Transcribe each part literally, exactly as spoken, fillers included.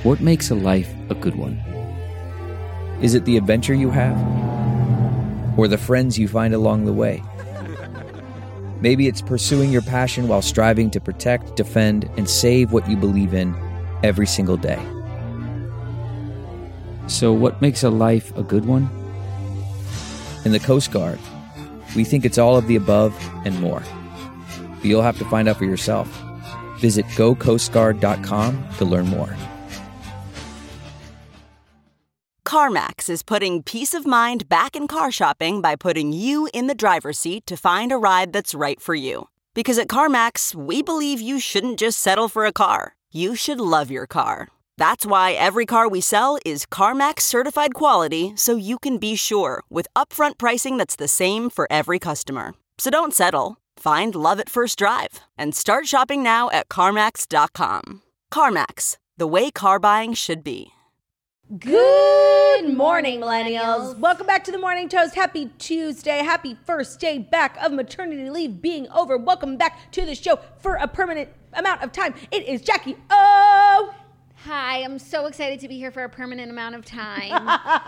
What makes a life a good one? Is it the adventure you have? Or the friends you find along the way? Maybe it's pursuing your passion while striving to protect, defend, and save what you believe in every single day. So what makes a life a good one? In the Coast Guard, we think it's all of the above and more. But you'll have to find out for yourself. Visit go coast guard dot com to learn more. CarMax is putting peace of mind back in car shopping by putting you in the driver's seat to find a ride that's right for you. Because at CarMax, we believe you shouldn't just settle for a car. You should love your car. That's why every car we sell is CarMax certified quality, so you can be sure with upfront pricing that's the same for every customer. So don't settle. Find love at first drive and start shopping now at CarMax dot com. CarMax, the way car buying should be. Good morning, millennials. Welcome back to the Morning Toast. Happy Tuesday. Happy first day back of maternity leave being over. Welcome back to the show for a permanent amount of time. It is Jackie O. Hi, I'm so excited to be here for a permanent amount of time.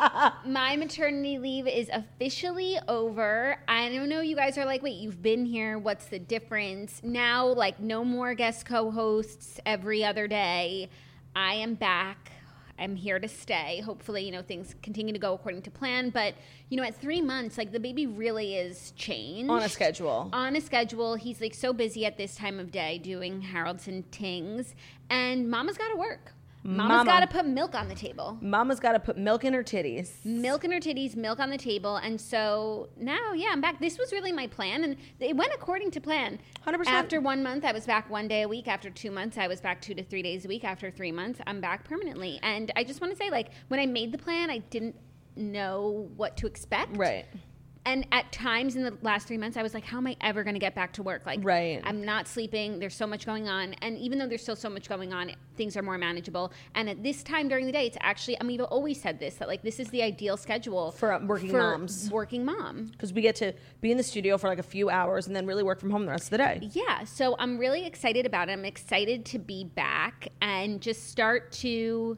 My maternity leave is officially over. I don't know, you guys are like, wait, you've been here. What's the difference? Now, like, no more guest co-hosts every other day. I am back. I'm here to stay. Hopefully, you know, things continue to go according to plan. But, you know, at three months, like, the baby really is changed. On a schedule. On a schedule. He's, like, so busy at this time of day doing Harold's and Tings. And mama's got to work. Mama's Mama. got to put milk on the table. Mama's got to put milk in her titties. Milk in her titties, milk on the table. And so now, yeah, I'm back. This was really my plan. And it went according to plan. one hundred percent. After one month, I was back one day a week. After two months, I was back two to three days a week. After three months, I'm back permanently. And I just want to say, like, when I made the plan, I didn't know what to expect. Right. And at times in the last three months, I was like, how am I ever going to get back to work? Like, right. I'm not sleeping. There's so much going on. And even though there's still so much going on, things are more manageable. And at this time during the day, it's actually, I mean, we've always said this, that like, this is the ideal schedule For uh, working for moms. working mom. Because we get to be in the studio for like a few hours and then really work from home the rest of the day. Yeah. So I'm really excited about it. I'm excited to be back and just start to,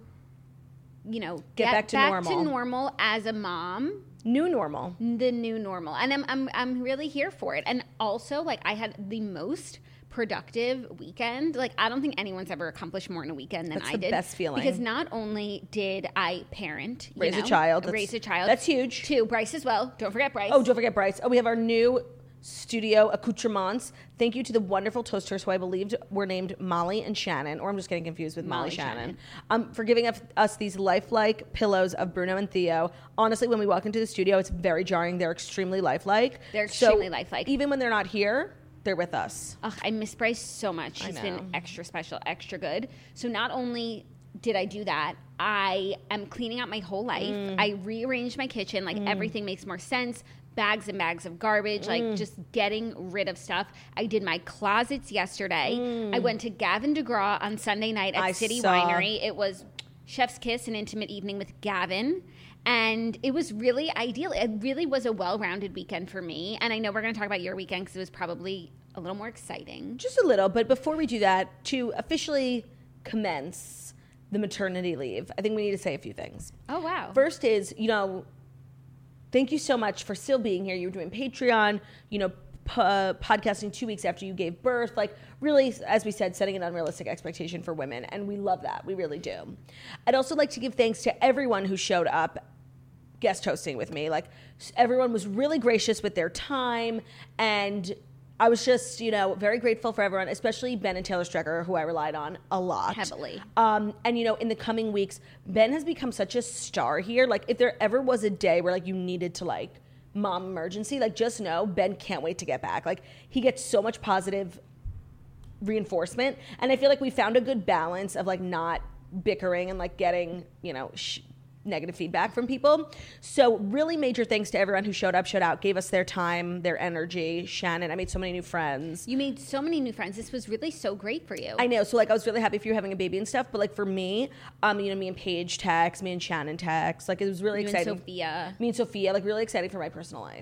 you know, Get get, back to normal. to normal as a mom. New normal. The new normal. And I'm I'm I'm really here for it. And also, like, I had the most productive weekend. Like, I don't think anyone's ever accomplished more in a weekend than That's I the did. best feeling. Because not only did I parent, you Raise know, a child. That's- raise a child. that's huge. Two, Bryce as well. Don't forget Bryce. Oh, don't forget Bryce. Oh, we have our new studio accoutrements. Thank you to the wonderful toasters who I believed were named Molly and Shannon, or I'm just getting confused with Molly, Molly Shannon, Shannon. Um, for giving us, us these lifelike pillows of Bruno and Theo. Honestly, when we walk into the studio, it's very jarring. They're extremely lifelike. They're So extremely lifelike. Even when they're not here, they're with us. Ugh, I miss Bryce so much. I She's know. been extra special, extra good. So not only did I do that, I am cleaning out my whole life. Mm. I rearranged my kitchen. Like, everything makes more sense. Bags and bags of garbage, Mm. like just getting rid of stuff. I did my closets yesterday. I went to Gavin DeGraw on Sunday night at Mm. I City saw. Winery. It was chef's kiss, an intimate evening with Gavin. And it was really ideal. It really was a well-rounded weekend for me. And I know we're going to talk about your weekend because it was probably a little more exciting. Just a little, but before we do that, to officially commence the maternity leave, I think we need to say a few things. Oh, wow. First is, you know, thank you so much for still being here. You were doing Patreon, you know, p- uh, podcasting two weeks after you gave birth. Like, really, as we said, setting an unrealistic expectation for women. And we love that. We really do. I'd also like to give thanks to everyone who showed up guest hosting with me. Like, everyone was really gracious with their time. And I was just, you know, very grateful for everyone, especially Ben and Taylor Strecker, who I relied on a lot. Heavily. Um, and, you know, in the coming weeks, Ben has become such a star here. Like, if there ever was a day where, like, you needed to, like, mom emergency, like, just know Ben can't wait to get back. Like, he gets so much positive reinforcement. And I feel like we found a good balance of, like, not bickering and, like, getting, you know, sh- negative feedback from people. So really major thanks to everyone who showed up, showed out, gave us their time, their energy. Shannon, I made so many new friends. You made so many new friends. This was really so great for you. I know. So, like, I was really happy for you having a baby and stuff. But, like, for me, um, you know, me and Paige text, me and Shannon text. Like, it was really You exciting. and Sophia. Me and Sophia, like, really exciting for my personal life.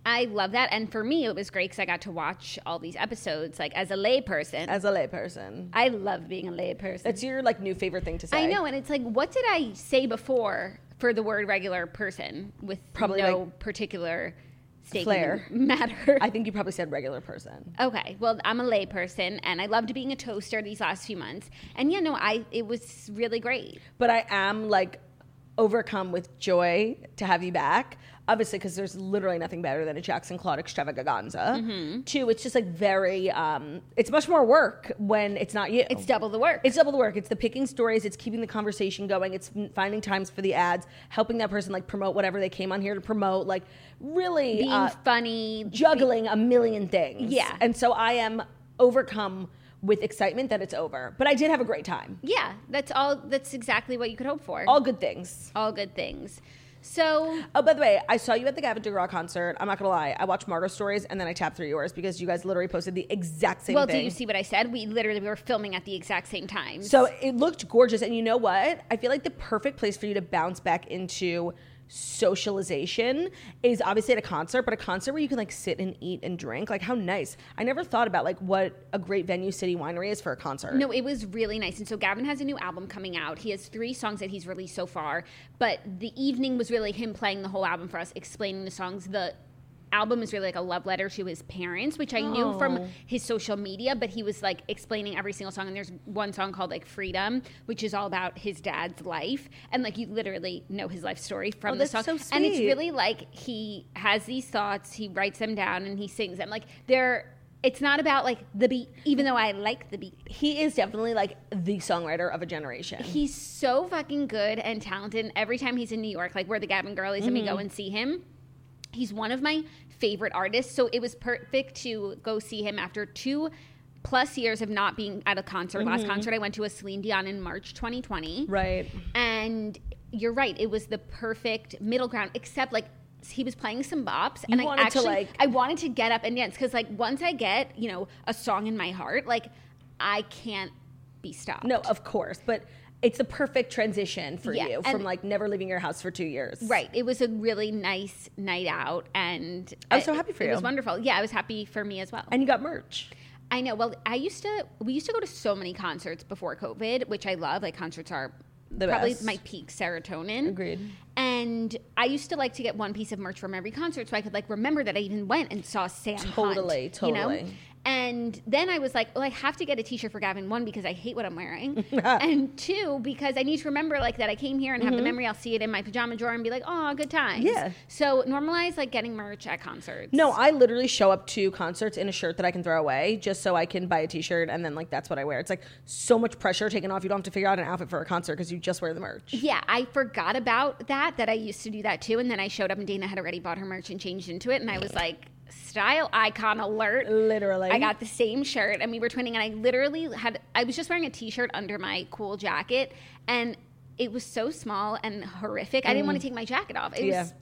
I love that. And for me, it was great because I got to watch all these episodes, like, as a lay person. As a lay person. I love being a lay person. That's your, like, new favorite thing to say. I know. And it's like, what did I say before for the word regular person with Probably, no like, particular stake flair. in the matter? I think you probably said regular person. Okay. Well, I'm a lay person, and I loved being a toaster these last few months. And, yeah, no, I it was really great. But I am, like, overcome with joy to have you back. Obviously, because there's literally nothing better than a Jackson Claude extravaganza. Mm-hmm. Two, it's just like very, um, it's much more work when it's not you. It's double the work. It's double the work. It's the picking stories. It's keeping the conversation going. It's finding times for the ads, helping that person like promote whatever they came on here to promote. Like really being uh, funny, juggling be- a million things. Yeah. And so I am overcome with excitement that it's over. But I did have a great time. Yeah, that's all. That's exactly what you could hope for. All good things. All good things. So, oh, by the way, I saw you at the Gavin DeGraw concert. I'm not gonna lie, I watched Margot's stories and then I tapped through yours because you guys literally posted the exact same well, thing. Well, did you see what I said? We literally we were filming at the exact same time. So it looked gorgeous, and you know what? I feel like the perfect place for you to bounce back into socialization is obviously at a concert, but a concert where you can like sit and eat and drink. Like how nice. I never thought about like what a great venue City Winery is for a concert. No, it was really nice. And so Gavin has a new album coming out. He has three songs that he's released so far, but the evening was really him playing the whole album for us, explaining the songs. The album is really like a love letter to his parents, which I oh. knew from his social media, but he was like explaining every single song. And there's one song called like Freedom, which is all about his dad's life. And like you literally know his life story from oh, the song. So sweet. And it's really like he has these thoughts, he writes them down and he sings them. Like they're, it's not about like the beat, even though I like the beat. He is definitely like the songwriter of a generation. He's so fucking good and talented. And every time he's in New York, like we're the Gavin girlies mm-hmm. and we go and see him. He's one of my favorite artists, so it was perfect to go see him after two plus years of not being at a concert. Mm-hmm. Last concert I went to was Celine Dion in March twenty twenty. Right. And you're right, it was the perfect middle ground, except like he was playing some bops you and I actually to like I wanted to get up and dance because like once I get, you know, a song in my heart, like I can't be stopped. No, of course, but it's the perfect transition for yeah, you from like never leaving your house for two years. Right. It was a really nice night out and I was so happy for it you. It was wonderful. Yeah, I was happy for me as well. And you got merch. I know. Well, I used to, we used to go to so many concerts before COVID, which I love. Like concerts are the probably best. my peak serotonin. Agreed. And I used to like to get one piece of merch from every concert so I could like remember that I even went and saw Sam Totally, Hunt, totally. You know? And then I was like, well, I have to get a t-shirt for Gavin, one, because I hate what I'm wearing. And two, because I need to remember like that I came here and have mm-hmm. the memory. I'll see it in my pajama drawer and be like, oh, good times. Yeah. So normalize like getting merch at concerts. No, I literally show up to concerts in a shirt that I can throw away just so I can buy a t-shirt and then like that's what I wear. It's like so much pressure taken off. You don't have to figure out an outfit for a concert because you just wear the merch. Yeah, I forgot about that, that I used to do that too. And then I showed up and Dana had already bought her merch and changed into it. And I was like, style icon alert. Literally. I got the same shirt and we were twinning and I literally had, I was just wearing a t-shirt under my cool jacket and it was so small and horrific. Mm. I didn't want to take my jacket off. It yeah. was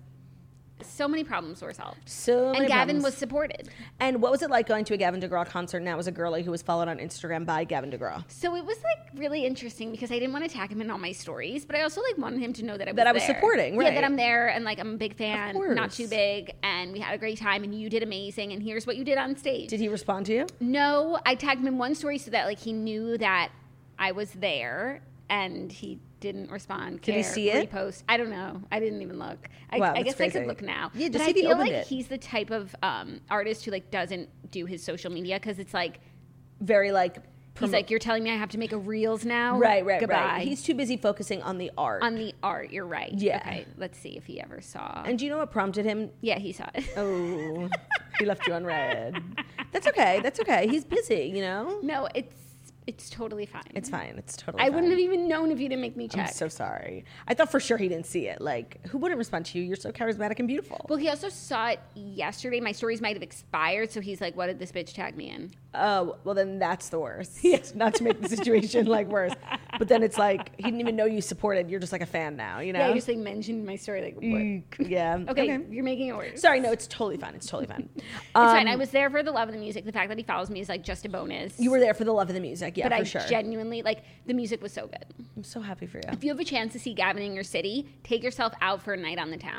so many problems were solved. So many And Gavin problems. was supported. And what was it like going to a Gavin DeGraw concert and that was a girlie who was followed on Instagram by Gavin DeGraw? So it was like really interesting because I didn't want to tag him in all my stories, but I also like wanted him to know that I was That I was there. supporting, right. Yeah, that I'm there and like I'm a big fan, Of course. not too big, and we had a great time and you did amazing and here's what you did on stage. Did he respond to you? No, I tagged him in one story so that like he knew that I was there and he didn't respond. Did care, he see it? Repost. I don't know. I didn't even look. I, Wow, I that's guess crazy. I could look now. Yeah, but just I see if he feel opened like it. he's the type of um, artist who like doesn't do his social media because it's like Very like... he's like, you're telling me I have to make a reels now? Right, right, Goodbye. right. He's too busy focusing on the art. On the art, you're right. Yeah. Okay, let's see if he ever saw. And do you know what prompted him? Yeah, he saw it. Oh, he left you unread. That's okay. That's okay. He's busy, you know? No, it's it's totally fine. It's fine. It's totally I fine. wouldn't have even known if you didn't make me check. I'm so sorry. I thought for sure he didn't see it. Like, who wouldn't respond to you? You're so charismatic and beautiful. Well, he also saw it yesterday. My stories might have expired, so he's like, what did this bitch tag me in? Oh, well, then that's the worst. Yes, not to make the situation like worse. But then it's like, he didn't even know you supported. You're just like a fan now, you know? Yeah, you just like mentioned my story. Like, what? Yeah. Okay, okay, you're making it worse. Sorry, no, it's totally fine. It's totally fine. It's um, fine. I was there for the love of the music. The fact that he follows me is like just a bonus. You were there for the love of the music, yeah, but for I sure. genuinely, like, the music was so good. I'm so happy for you. If you have a chance to see Gavin in your city, take yourself out for a night on the town.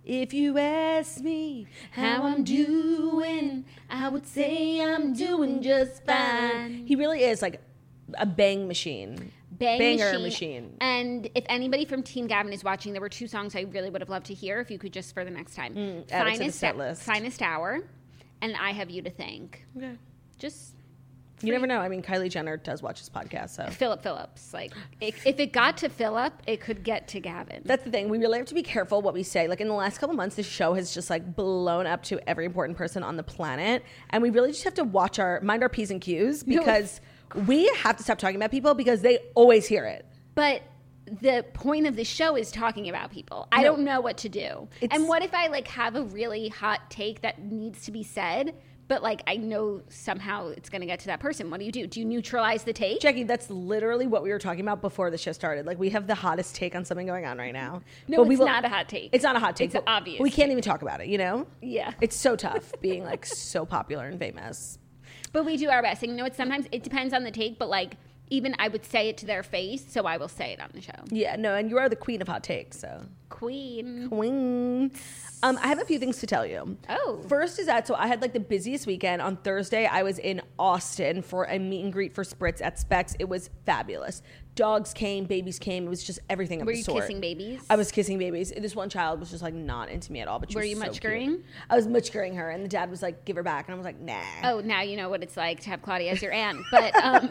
If you ask me how I'm doing, I would say I'm doing just fine. He really is like a bang machine. Bang Banger machine. machine. And if anybody from Team Gavin is watching, there were two songs I really would have loved to hear if you could just for the next time. Mm, add it to the Finest, set list. Finest Hour and I Have You to Thank. Okay. Just You never know. I mean, Kylie Jenner does watch this podcast, so. Philip Phillips. Like, it, if it got to Philip, it could get to Gavin. That's the thing. We really have to be careful what we say. Like, in the last couple months, this show has just, like, blown up to every important person on the planet. And we really just have to watch our, mind our P's and Q's because we have to stop talking about people because they always hear it. But the point of the show is talking about people. I No. don't know what to do. It's- And what if I, like, have a really hot take that needs to be said, but, like, I know somehow it's going to get to that person? What do you do? Do you neutralize the take? Jackie, that's literally what we were talking about before the show started. Like, we have the hottest take on something going on right now. No, But we it's will- not a hot take. It's not a hot take. It's but obvious. We can't even talk about it, you know? Yeah. It's so tough being, like, so popular and famous. But we do our best. And you know what? Sometimes it depends on the take, but, like, even I would say it to their face, so I will say it on the show. Yeah, no, and you are the queen of hot takes, so. Queen. Queen. Um, I have a few things to tell you. Oh. First is that, so I had like the busiest weekend. On Thursday, I was in Austin for a meet and greet for Spritz at Specs. It was fabulous. Dogs came, babies came. It was just everything of Were the you sort. kissing babies? I was kissing babies. This one child was just like not into me at all. But she Were was you so muchkering? cute. I was muchkering her, and the dad was like, "Give her back," and I was like, "Nah." Oh, now you know what it's like to have Claudia as your aunt. But um,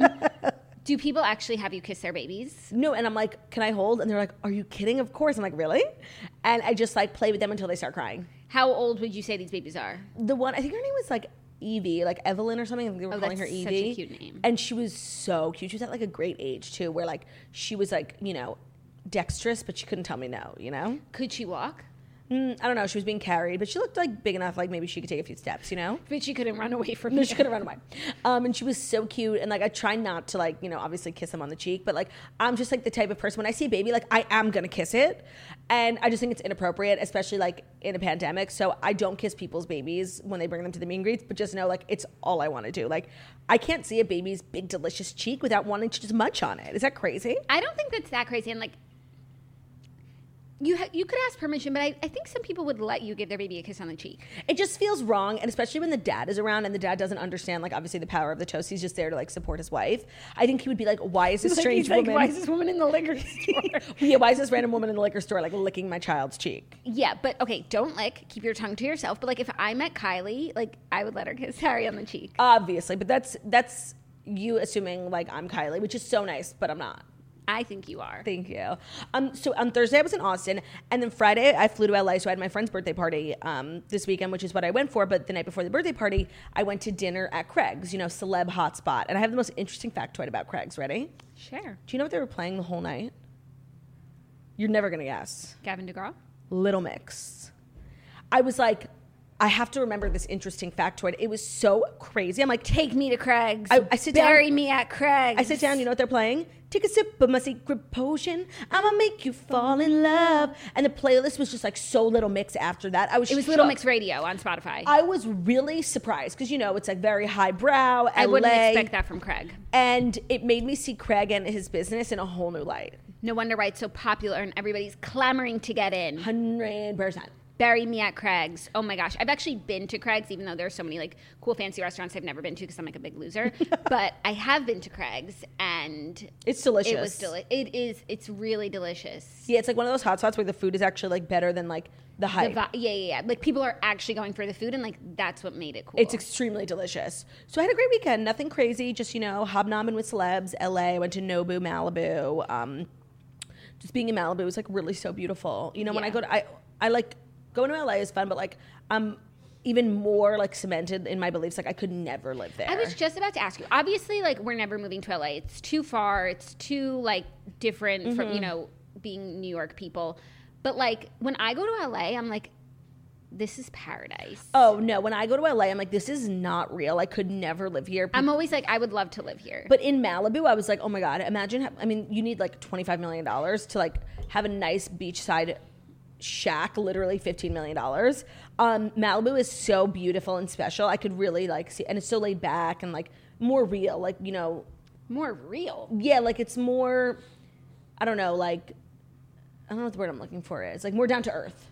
do people actually have you kiss their babies? No, and I'm like, "Can I hold?" And they're like, "Are you kidding?" Of course. I'm like, "Really?" And I just like play with them until they start crying. How old would you say these babies are? The one, I think her name was like Evie, like Evelyn or something. I think they were Oh, calling that's her such a Evie. cute name. And she was so cute. She was at like a great age too, where like she was like, you know, dexterous, but she couldn't tell me no, you know? Could she walk? Mm, I don't know. She was being carried, but she looked like big enough, like maybe she could take a few steps, you know? But she couldn't run away from No, you. she couldn't run away. Um, and she was so cute. And like, I try not to like, you know, obviously kiss them on the cheek, but like, I'm just like the type of person when I see a baby, like I am going to kiss it. And I just think it's inappropriate, especially like in a pandemic. So I don't kiss people's babies when they bring them to the meet and greets, but just know like, it's all I want to do. Like, I can't see a baby's big, delicious cheek without wanting to just munch on it. Is that crazy? I don't think that's that crazy. And like, you ha- you could ask permission, but I, I think some people would let you give their baby a kiss on the cheek. It just feels wrong, and especially when the dad is around and the dad doesn't understand, like, obviously the power of the toast. He's just there to, like, support his wife. I think he would be like, why is this strange He's like, woman... why is this woman in the liquor store? yeah, why is this random woman in the liquor store, like, licking my child's cheek? Yeah, but okay, don't lick. Keep your tongue to yourself. But like, if I met Kylie, like, I would let her kiss Harry on the cheek. Obviously, but that's that's you assuming, like, I'm Kylie, which is so nice, but I'm not. I think you are. Thank you. Um, so on Thursday I was in Austin, and then Friday I flew to L A. So I had my friend's birthday party um, this weekend, which is what I went for. But the night before the birthday party, I went to dinner at Craig's, you know, celeb hotspot. And I have the most interesting factoid about Craig's. Ready? Sure. Do you know what they were playing the whole night? You're never gonna guess. Gavin DeGraw? Little Mix. I was like, I have to remember this interesting factoid. It was so crazy. I'm like, Take me to Craig's. I- I sit Bury down- me at Craig's. I sit down, you know what they're playing? Take a sip of my secret potion. I'ma make you fall in love. And the playlist was just like so Little Mix after that. I was It was Little shook. Mix Radio on Spotify. I was really surprised because, you know, it's like very highbrow, L A. I wouldn't expect that from Craig. And it made me see Craig and his business in a whole new light. No wonder why it's so popular and everybody's clamoring to get in. one hundred percent. Bury me at Craig's. Oh my gosh. I've actually been to Craig's, even though there's so many like cool fancy restaurants I've never been to because I'm like a big loser. But I have been to Craig's and It's delicious. it was deli- It is. It's really delicious. Yeah, it's like one of those hot spots where the food is actually like better than like the The hype. vi- yeah, yeah, yeah. Like people are actually going for the food and like that's what made it cool. It's extremely delicious. So I had a great weekend. Nothing crazy. Just, you know, hobnobbing with celebs. L A. I went to Nobu, Malibu. Um, just being in Malibu was like really so beautiful. You know, when I Yeah. go to, I, I like going to L A is fun, but like I'm even more like cemented in my beliefs. Like I could never live there. I was just about to ask you. Obviously, like we're never moving to L A. It's too far. It's too like different from, Mm-hmm. you know, being New York people. But like when I go to L A, I'm like, this is paradise. Oh no, when I go to L A, I'm like, this is not real. I could never live here. I'm always like, I would love to live here. But in Malibu, I was like, oh my God, imagine, ha- I mean, you need like twenty-five million dollars to like have a nice beachside shack, literally fifteen million dollars. Um, Malibu is so beautiful and special. I could really like see, and it's so laid back and like more real, like, you know, More real. yeah, like it's more, I don't know, like, I don't know what the word I'm looking for is, like more down to earth.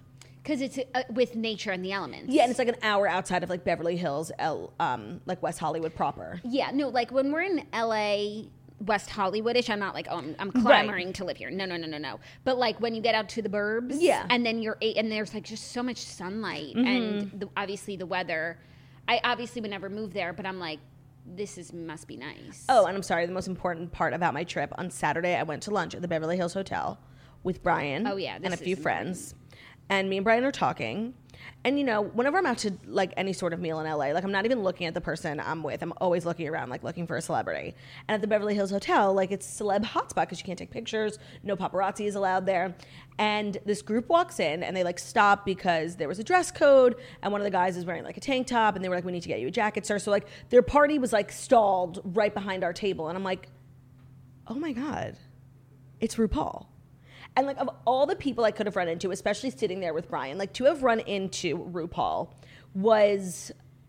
Because it's uh, with nature and the elements. Yeah, and it's like an hour outside of like Beverly Hills, L, um, like West Hollywood proper. Yeah, no, like when we're in L A, West Hollywoodish, I'm not like, oh, I'm, I'm clamoring Right. to live here. No, no, no, no, no. But like when you get out to the burbs, Yeah. and then you're and there's like just so much sunlight, Mm-hmm. and the, obviously the weather. I obviously would never move there, but I'm like, this is must be nice. Oh, and I'm sorry, the most important part about my trip, on Saturday I went to lunch at the Beverly Hills Hotel with Brian Oh, yeah, and a this few is friends. And me and Brian are talking. And, you know, whenever I'm out to, like, any sort of meal in L A, like, I'm not even looking at the person I'm with. I'm always looking around, like, looking for a celebrity. And at the Beverly Hills Hotel, like, it's celeb hotspot because you can't take pictures. No paparazzi is allowed there. And this group walks in, and they, like, stop because there was a dress code. And one of the guys is wearing, like, a tank top. And they were like, we need to get you a jacket, sir. So, like, their party was, like, stalled right behind our table. And I'm like, oh, my God, it's RuPaul. And, like, of all the people I could have run into, especially sitting there with Brian, like, to have run into RuPaul was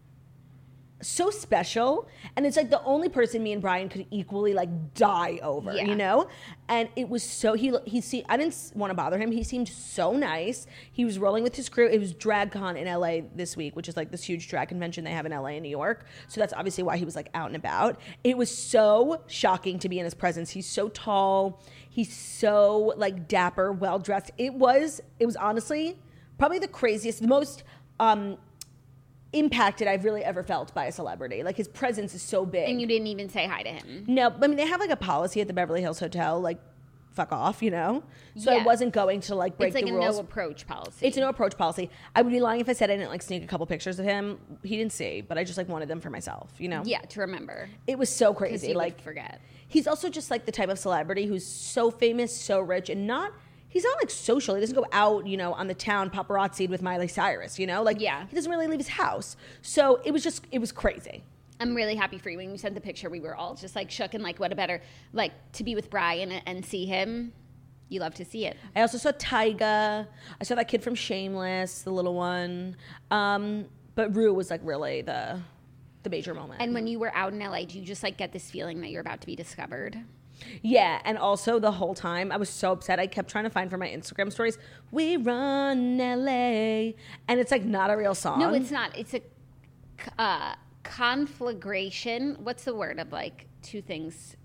so special. And it's, like, the only person me and Brian could equally, like, die over, Yeah. you know? And it was so, he, he see, I didn't want to bother him. He seemed so nice. He was rolling with his crew. It was DragCon in L A this week, which is, like, this huge drag convention they have in L A and New York. So that's obviously why he was, like, out and about. It was so shocking to be in his presence. He's so tall. He's so, like, dapper, well-dressed. It was, it was honestly probably the craziest, the most um, impacted I've really ever felt by a celebrity. Like, his presence is so big. And you didn't even say hi to him. No, I mean, they have, like, a policy at the Beverly Hills Hotel, like, fuck off, you know? So I Yeah. wasn't going to, like, break It's like the a rules. no approach policy. It's a no approach policy. I would be lying if I said I didn't, like, sneak a couple pictures of him. He didn't see, but I just, like, wanted them for myself, you know? Yeah, to remember. It was so Because crazy. you Like, would forget. he's also just like the type of celebrity who's so famous, so rich, and not, he's not like social. He doesn't go out, you know, on the town paparazzi'd with Miley Cyrus, you know? Like, Yeah. he doesn't really leave his house. So it was just, it was crazy. I'm really happy for you. When you sent the picture, we were all just like shook and like, what a better, like to be with Brian and see him. You love to see it. I also saw Tyga. I saw that kid from Shameless, the little one. Um, but Rue was like really the the major moment. And when you were out in L A, do you just like get this feeling that you're about to be discovered? Yeah, and also the whole time I was so upset. I kept trying to find for my Instagram stories, "We Run L A," and it's like not a real song. No, it's not. It's a uh, conflagration. What's the word of like two things?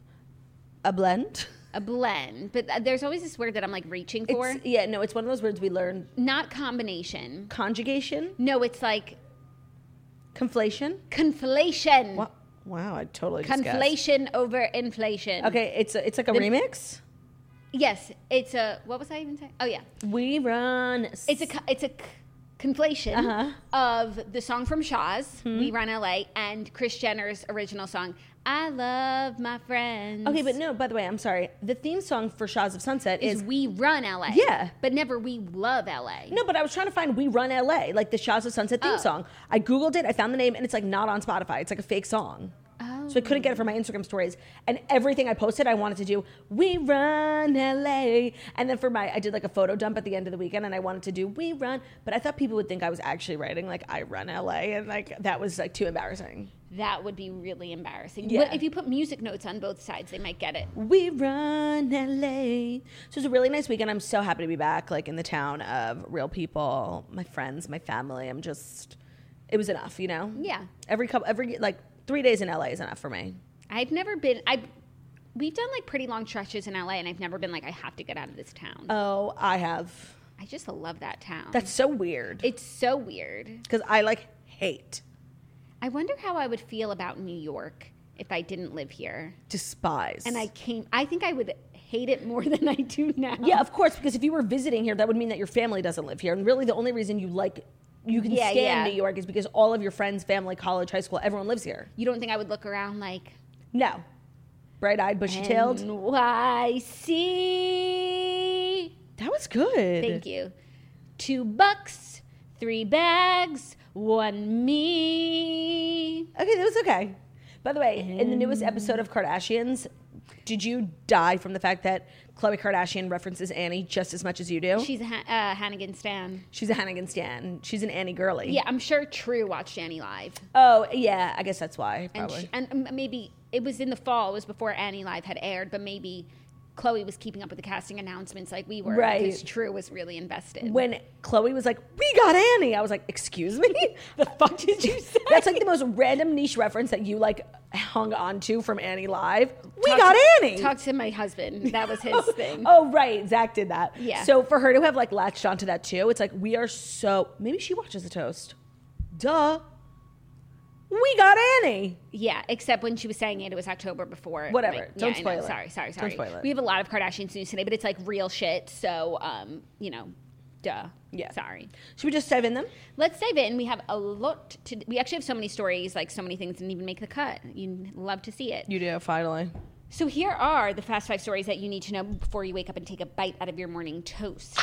a blend. A blend. But uh, there's always this word that I'm like reaching for. It's, yeah, no, it's one of those words we learned. Not combination. Conjugation, No, it's like conflation. conflation. Wow, wow, I totally just guessed. Conflation over inflation. Okay, it's a, it's like a The- remix. Yes, it's a. What was I even saying? Oh yeah, We run. it's a. co- It's a. c- conflation Uh-huh. of the song from Shaw's, We Run L A, and Kris Jenner's original song, I Love My Friends. Okay, but no. By the way, I'm sorry. The theme song for Shaws of Sunset is is We Run L A. Yeah. But never We Love L A. no. But I was trying to find "We Run L A," like the Shaws of Sunset theme Oh. song. I googled it. I found the name, and it's like not on Spotify. It's like a fake song. Oh. So I couldn't get it for my Instagram stories. And everything I posted, I wanted to do "We Run L A." And then for my, I did like a photo dump at the end of the weekend, and I wanted to do "We Run," but I thought people would think I was actually writing like "I Run L A," and like that was like too embarrassing. That would be really embarrassing. Yeah. But if you put music notes on both sides, they might get it. We run L A. So it was a really nice weekend. I'm so happy to be back, like in the town of real people, my friends, my family. I'm just, it was enough, you know. Yeah. Every couple, every like three days in L A is enough for me. I've never been, I. We've done like pretty long stretches in L A, and I've never been like, I have to get out of this town. Oh, I have. I just love that town. That's so weird. It's so weird. Because I like hate, I wonder how I would feel about New York if I didn't live here. despise, And I came, I think I would hate it more than I do now. Yeah, of course. Because if you were visiting here, that would mean that your family doesn't live here, and really the only reason you like. You can Yeah, stand yeah. New York is because all of your friends, family, college, high school, everyone lives here. You don't think I would look around like, No. Bright-eyed, bushy-tailed. N Y C. That was good. Thank you. Two bucks, three bags, one me. Okay, that was okay. By the way, in the newest episode of Kardashians, did you die from the fact that Khloe Kardashian references Annie just as much as you do? She's a ha- uh, Hannigan stan. She's a Hannigan stan. She's an Annie girly. Yeah, I'm sure True watched Annie live. Oh, yeah. I guess that's why, And, probably. sh- and um, maybe it was in the fall. It was before Annie Live had aired, but maybe Chloe was keeping up with the casting announcements like we were. Right. Because True was really invested. When Chloe was like, we got Annie, I was like, excuse me? The fuck did you say? That's like the most random niche reference that you like hung on to from Annie Live. We Talk got to, Annie. Talk to my husband. That was his thing. Oh, right. Zach did that. Yeah. So for her to have like latched onto that too, it's like, we are so, maybe she watches The Toast. Duh. We got Annie. Yeah, except when she was saying it, it was October before. Whatever. Like, Don't yeah, I spoil know. it. Sorry, sorry, sorry. Don't spoil it. We have a lot of Kardashians news today, but it's like real shit. So, um, you know, duh. Yeah. Sorry. Should we just dive in them? Let's dive in. We have a lot to. We actually have so many stories, like so many things didn't even make the cut. You love to see it. You do, finally. So here are the fast five stories that you need to know before you wake up and take a bite out of your morning toast.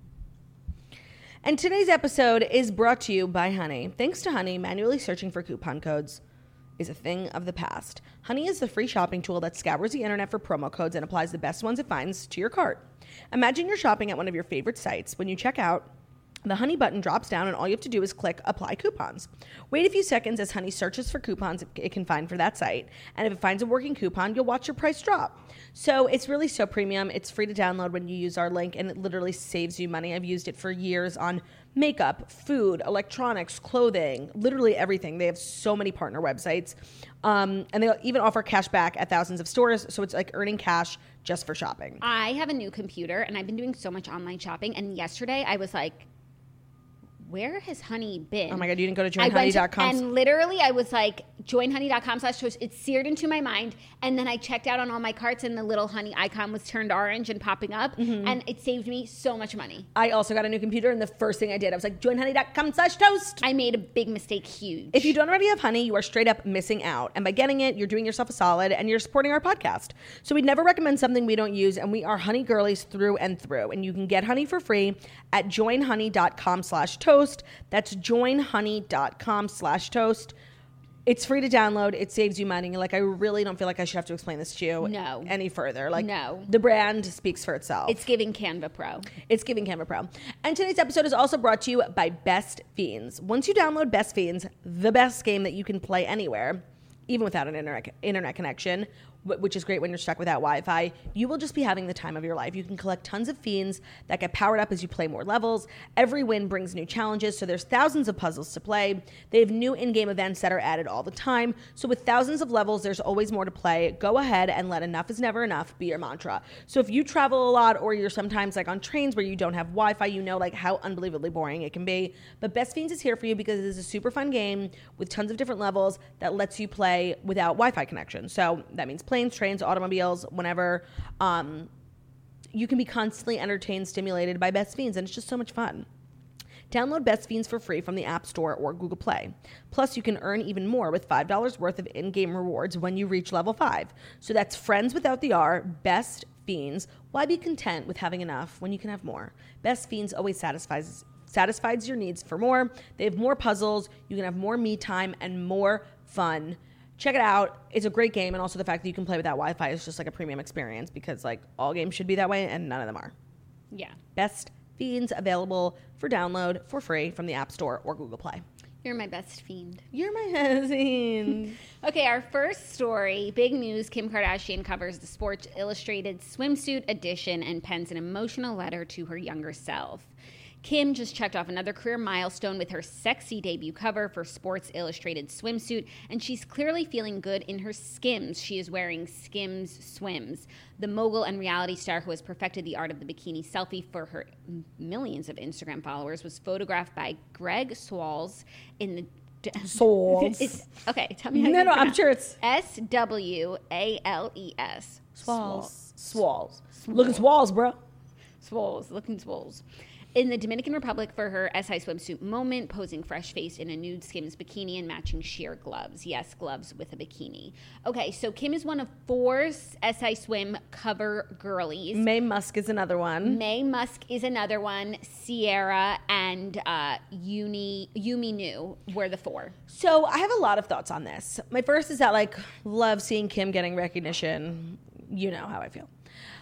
And today's episode is brought to you by Honey. Thanks to Honey, manually searching for coupon codes is a thing of the past. Honey is the free shopping tool that scours the internet for promo codes and applies the best ones it finds to your cart. Imagine you're shopping at one of your favorite sites. When you check out, the Honey button drops down and all you have to do is click Apply Coupons. Wait a few seconds as Honey searches for coupons it can find for that site. And if it finds a working coupon, you'll watch your price drop. So it's really so premium. It's free to download when you use our link, and it literally saves you money. I've used it for years on makeup, food, electronics, clothing, literally everything. They have so many partner websites. Um, and they even offer cash back at thousands of stores. So it's like earning cash just for shopping. I have a new computer, and I've been doing so much online shopping. And yesterday, I was like, where has Honey been? Oh my God, you didn't go to I join honey dot com? went to- And literally, I was like, join honey dot com slash toast. It seared into my mind. And then I checked out on all my carts, and the little Honey icon was turned orange and popping up. Mm-hmm. And it saved me so much money. I also got a new computer, and the first thing I did, I was like, join honey dot com slash toast. I made a big mistake, huge. If you don't already have Honey, you are straight up missing out. And by getting it, you're doing yourself a solid, and you're supporting our podcast. So we'd never recommend something we don't use, and we are Honey girlies through and through. And you can get Honey for free at join honey dot com slash toast. That's join honey dot com slash toast. It's free to download. It saves you money. Like, I really don't feel like I should have to explain this to you No. any further. Like, No. the brand speaks for itself. It's giving Canva Pro. It's giving Canva Pro. And today's episode is also brought to you by Best Fiends. Once you download Best Fiends, the best game that you can play anywhere, even without an internet, internet connection, which is great when you're stuck without Wi-Fi, you will just be having the time of your life. You can collect tons of fiends that get powered up as you play more levels. Every win brings new challenges, so there's thousands of puzzles to play. They have new in-game events that are added all the time. So with thousands of levels, there's always more to play. Go ahead and let enough is never enough be your mantra. So if you travel a lot, or you're sometimes like on trains where you don't have Wi-Fi, you know like how unbelievably boring it can be. But Best Fiends is here for you because it is a super fun game with tons of different levels that lets you play without Wi-Fi connection. So that means planes, trains, automobiles, whenever. Um, you can be constantly entertained, stimulated by Best Fiends, and it's just so much fun. Download Best Fiends for free from the App Store or Google Play. Plus, you can earn even more with five dollars worth of in-game rewards when you reach level five. So that's friends without the R, Best Fiends. Why be content with having enough when you can have more? Best Fiends always satisfies satisfies your needs for more. They have more puzzles. You can have more me time and more fun. Check it out. It's a great game, and also the fact that you can play without Wi-Fi is just like a premium experience, because like all games should be that way, and none of them are. Yeah. Best Fiends available for download for free from the App Store or Google Play. You're my best fiend. You're my husband. Okay, our first story, big news. Kim Kardashian covers the Sports Illustrated swimsuit edition and pens an emotional letter to her younger self. Kim just checked off another career milestone with her sexy debut cover for Sports Illustrated swimsuit, and she's clearly feeling good in her Skims. She is wearing Skims Swims. The mogul and reality star who has perfected the art of the bikini selfie for her millions of Instagram followers was photographed by Greg Swalls in the... Swalls. It's, okay, tell me how No, you no, I'm pronounce- sure it's... S W A L E S. Swalls. Swalls. Looking swalls, bro. Swolls, looking swolls. In the Dominican Republic for her S I swimsuit moment, posing fresh-faced in a nude Skims bikini and matching sheer gloves. Yes, gloves with a bikini. Okay, so Kim is one of four S I Swim cover girlies. Mae Musk is another one. Mae Musk is another one. Sierra and uh, Uni, Yumi Nu were the four. So I have a lot of thoughts on this. My first is that, like, love seeing Kim getting recognition. You know how I feel.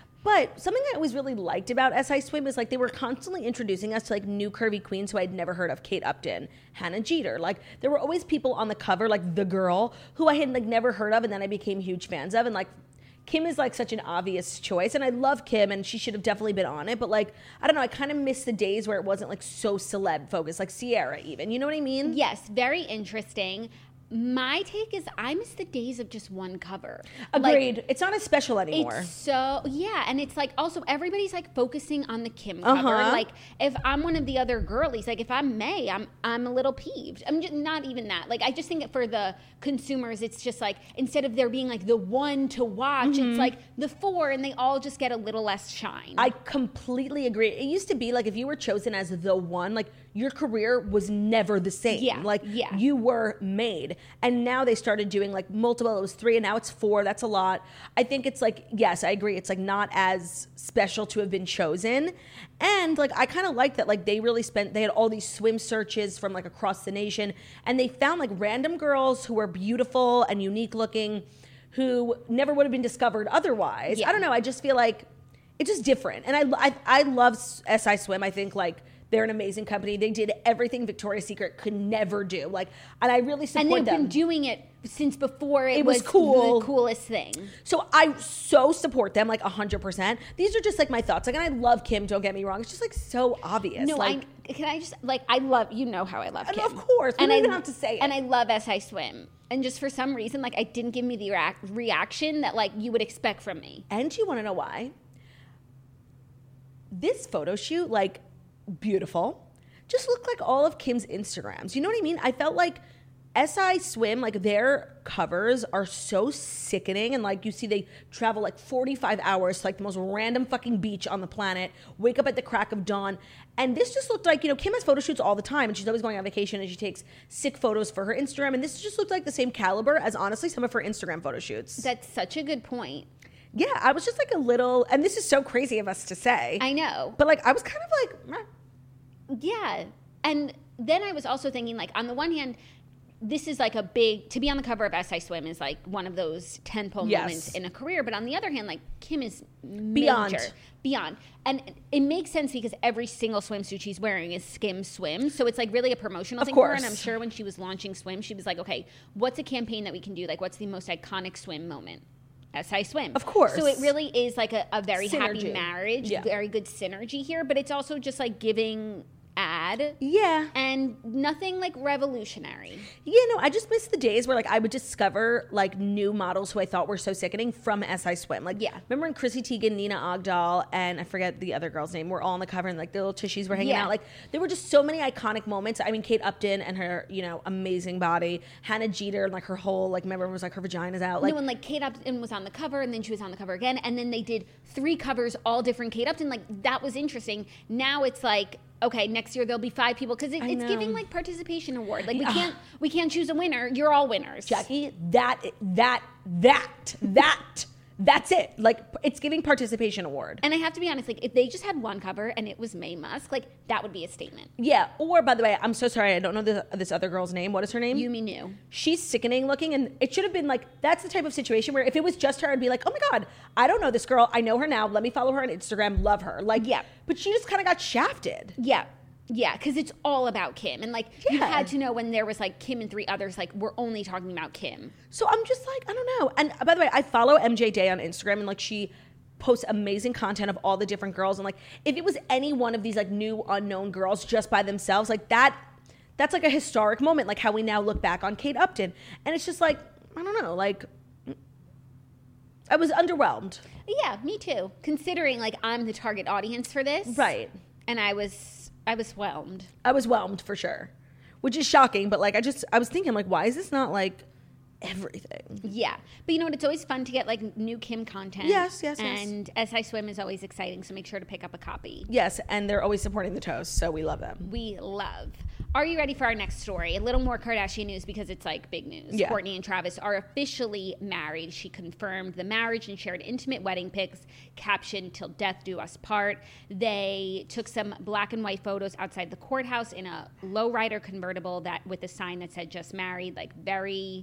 But something I always really liked about S I Swim is like they were constantly introducing us to like new curvy queens who I'd never heard of. Kate Upton, Hannah Jeter. Like there were always people on the cover, like the girl, who I had like never heard of, and then I became huge fans of. And like Kim is like such an obvious choice, and I love Kim, and she should have definitely been on it. But like, I don't know, I kind of miss the days where it wasn't like so celeb focused, like Sierra even. You know what I mean? Yes, very interesting. My take is I miss the days of just one cover. Agreed. Like, it's not as special anymore. It's so, yeah. And it's like also everybody's like focusing on the Kim cover. Uh-huh. Like if I'm one of the other girlies, like if I'm May, I'm I'm a little peeved. I'm just not even that. Like I just think that for the consumers, it's just like instead of there being like the one to watch, Mm-hmm. it's like the four and they all just get a little less shine. I completely agree. It used to be like if you were chosen as the one, like your career was never the same. Yeah, Like yeah. you were made. And now they started doing like multiple. It was three and now it's four. That's a lot. I think it's like, yes, I agree. It's like not as special to have been chosen. And like I kind of like that like they really spent, they had all these swim searches from like across the nation. And they found like random girls who were beautiful and unique looking who never would have been discovered otherwise. Yeah. I don't know. I just feel like it's just different. And I, I, I love S I Swim. I think like they're an amazing company. They did everything Victoria's Secret could never do. Like, and I really support and they've them. been doing it since before it, It was cool. the coolest thing. So I so support them like one hundred percent. These are just like my thoughts. Like, and I love Kim, don't get me wrong. It's just like so obvious. No, like, I can I just like I love you know how I love And Kim. of course, we and don't I even have to say it. And I love S I Swim. And just for some reason, like it didn't give me the reac- reaction that like you would expect from me. And you want to know why? This photo shoot, like, beautiful, just looked like all of Kim's Instagrams. You know what I mean? I felt like S I Swim, like their covers are so sickening. And like you see they travel like forty-five hours to like the most random fucking beach on the planet, wake up at the crack of dawn. And this just looked like, you know, Kim has photo shoots all the time and she's always going on vacation and she takes sick photos for her Instagram. And this just looked like the same caliber as honestly some of her Instagram photo shoots. That's such a good point. Yeah, I was just like a little, and this is so crazy of us to say. I know. But like I was kind of like, meh. Yeah. And then I was also thinking, like, on the one hand, this is like a big, to be on the cover of S I Swim is like one of those tentpole Yes. moments in a career. But on the other hand, like, Kim is Beyond. major. Beyond. And it makes sense because every single swimsuit she's wearing is Skim Swim. So it's like really a promotional Of thing for her. course. And I'm sure when she was launching Swim, she was like, okay, what's a campaign that we can do? Like, what's the most iconic swim moment? S I Swim. Of course. So it really is like a, a very happy Synergy. marriage, Yeah. very good synergy here. But it's also just like giving ad. Yeah. And nothing like revolutionary. Yeah, no, I just miss the days where like I would discover like new models who I thought were so sickening from S I Swim. Like, Yeah. remember when Chrissy Teigen, Nina Ogdahl, and I forget the other girl's name were all on the cover and like the little tushies were hanging Yeah. out. Like there were just so many iconic moments. I mean, Kate Upton and her, you know, amazing body. Hannah Jeter and like her whole like remember it was like her vagina's out. Like No, and like Kate Upton was on the cover, and then she was on the cover again, and then they did three covers, all different Kate Upton. Like that was interesting. Now it's like, okay, next year there'll be five people because it, I it's know. giving like participation award. Like we can't we can't choose a winner. You're all winners. Jackie, that that that that that's it. Like it's giving participation award. And I have to be honest, like if they just had one cover and it was May Musk, like that would be a statement. Yeah. Or by the way, I'm so sorry, I don't know this, this other girl's name. What is her name? Yumi knew. She's sickening looking, and it should have been like that's the type of situation where if it was just her, I'd be like, oh my god, I don't know this girl. I know her now. Let me follow her on Instagram. Love her. Like, Yeah. But she just kind of got shafted. Yeah. Yeah, because it's all about Kim. And like you Yeah. had to know when there was like Kim and three others, like we're only talking about Kim. So I'm just like, I don't know. And by the way, I follow M J Day on Instagram, and like she posts amazing content of all the different girls. And like, if it was any one of these like new unknown girls just by themselves, like that, that's like a historic moment. Like how we now look back on Kate Upton, and it's just like, I don't know, like. I was underwhelmed. Yeah, me too. Considering like I'm the target audience for this. Right. And I was I was whelmed. I was whelmed for sure, which is shocking. But like, I just, I was thinking like, why is this not like everything? Yeah. But you know what? It's always fun to get like new Kim content. Yes, yes, yes. And S I Swim is always exciting. So make sure to pick up a copy. Yes, and they're always supporting the toast, so we love them. We love. Are you ready for our next story? A little more Kardashian news because it's like big news. Yeah. Kourtney and Travis are officially married. She confirmed the marriage and shared intimate wedding pics, captioned "Till death do us part." They took some black and white photos outside the courthouse in a lowrider convertible that with a sign that said "Just married," like very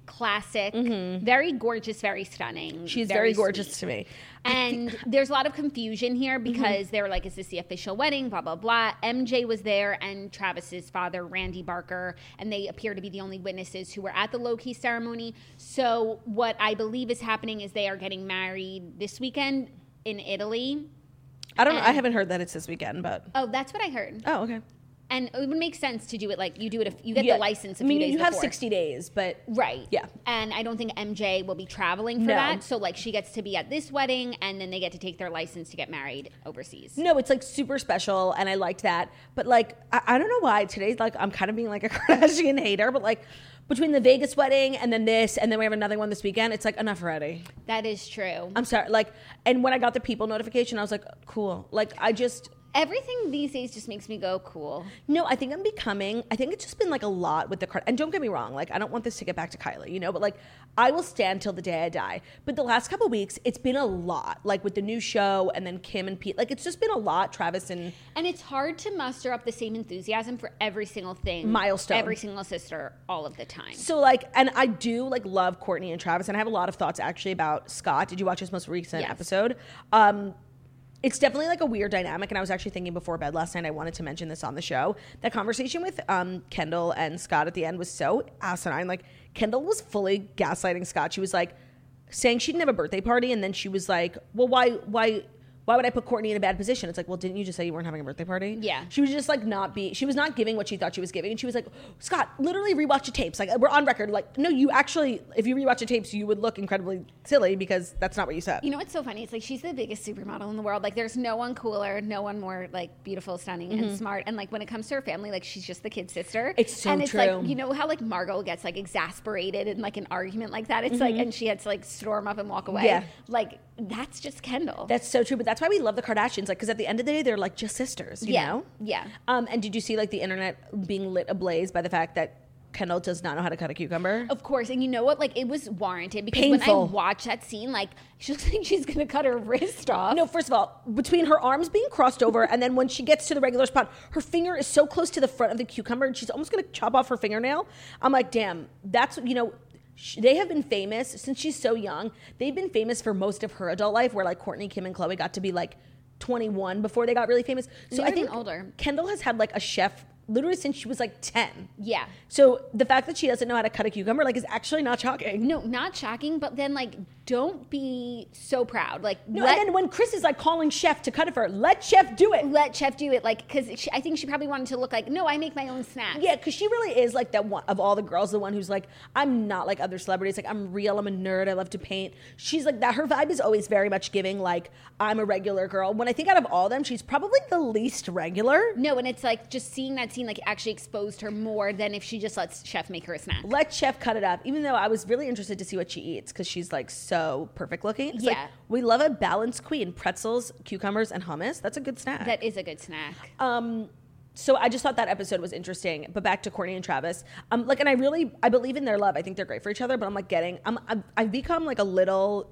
classic, very gorgeous, very stunning. She's very, sweet. gorgeous to me. And there's a lot of confusion here because they were like, is this the official wedding? Blah, blah, blah. M J was there and Travis's father, Randy Barker, and they appear to be the only witnesses who were at the low-key ceremony. So what I believe is happening is they are getting married this weekend in Italy. I don't know. And- I haven't heard that it's this weekend, but. Oh, that's what I heard. Oh, okay. And it would make sense to do it like you do it if you get Yeah. the license a I few mean, days you have before. sixty days, but. Right. Yeah. And I don't think M J will be traveling for No. that. So like she gets to be at this wedding and then they get to take their license to get married overseas. No, it's like super special, and I liked that. But like, I, I don't know why today's like I'm kind of being like a Kardashian hater, but like between the Vegas wedding and then this, and then we have another one this weekend, it's like enough already. That is true. I'm sorry, like, and when I got the people notification, I was like, cool. Like, I just. Everything these days just makes me go cool. No, I think I'm becoming, I think it's just been like a lot with the card. And don't get me wrong, like, I don't want this to get back to Kylie, you know, but like, I will stand till the day I die. But the last couple weeks, it's been a lot, like with the new show and then Kim and Pete. Like, it's just been a lot, Travis and. And it's hard to muster up the same enthusiasm for every single thing. Milestone. Every single sister all of the time. So, like, and I do, like, love Kourtney and Travis. And I have a lot of thoughts, actually, about Scott. Did you watch his most recent Yes. episode? Um, It's definitely like a weird dynamic, and I was actually thinking before bed last night, I wanted to mention this on the show. That conversation with um, Kendall and Scott at the end was so asinine. Like, Kendall was fully gaslighting Scott. She was like saying she didn't have a birthday party, and then she was like, well, why, why, why would I put Kourtney in a bad position? It's like, well, didn't you just say you weren't having a birthday party? Yeah. She was just like not be, she was not giving what she thought she was giving. And she was like, Scott, literally rewatch the tapes. Like, we're on record. Like, no, you actually, if you rewatch the tapes, you would look incredibly silly because that's not what you said. You know what's so funny? It's like she's the biggest supermodel in the world. Like there's no one cooler, no one more like beautiful, stunning, and smart. And like when it comes to her family, like she's just the kid sister. It's so and it's true. like, you know how like Margot gets like exasperated in like an argument like that? It's like, and she had to like storm up and walk away. Yeah. Like that's just Kendall. That's so true. But that's why we love the Kardashians. Like, because at the end of the day, they're like just sisters, you yeah. know? Yeah. Um, and did you see like the internet being lit ablaze by the fact that Kendall does not know how to cut a cucumber? Of course. And you know what? Like it was warranted because Painful. when I watch that scene, like she looks like she's going to cut her wrist off. No, first of all, between her arms being crossed over and then when she gets to the regular spot, her finger is so close to the front of the cucumber and she's almost going to chop off her fingernail. I'm like, damn, that's, you know, sh- they have been famous since she's so young. They've been famous for most of her adult life where like Kourtney, Kim, and Khloe got to be like twenty-one before they got really famous. So They're I think even older. Kendall has had like a chef literally since she was like ten. Yeah. So the fact that she doesn't know how to cut a cucumber like is actually not shocking. No, not shocking, but then like don't be so proud. Like No, let, and then when Chris is like calling Chef to cut it for her, let Chef do it. let Chef do it. Like because I think she probably wanted to look like, no, I make my own snacks. Yeah, because she really is like that one of all the girls, the one who's like, I'm not like other celebrities. Like, I'm real. I'm a nerd. I love to paint. She's like that. Her vibe is always very much giving like, I'm a regular girl. When I think out of all of them, she's probably the least regular. No, and it's like just seeing that scene like actually exposed her more than if she just lets Chef make her a snack. Let Chef cut it up, even though I was really interested to see what she eats because she's like so perfect looking. It's like, Yeah. we love a balanced queen. Pretzels, cucumbers, and hummus. That's a good snack. That is a good snack. Um, so I just thought that episode was interesting. But back to Kourtney and Travis, um, like, and I really, I believe in their love. I think they're great for each other. But I'm like getting, I'm, I've, I've become like a little,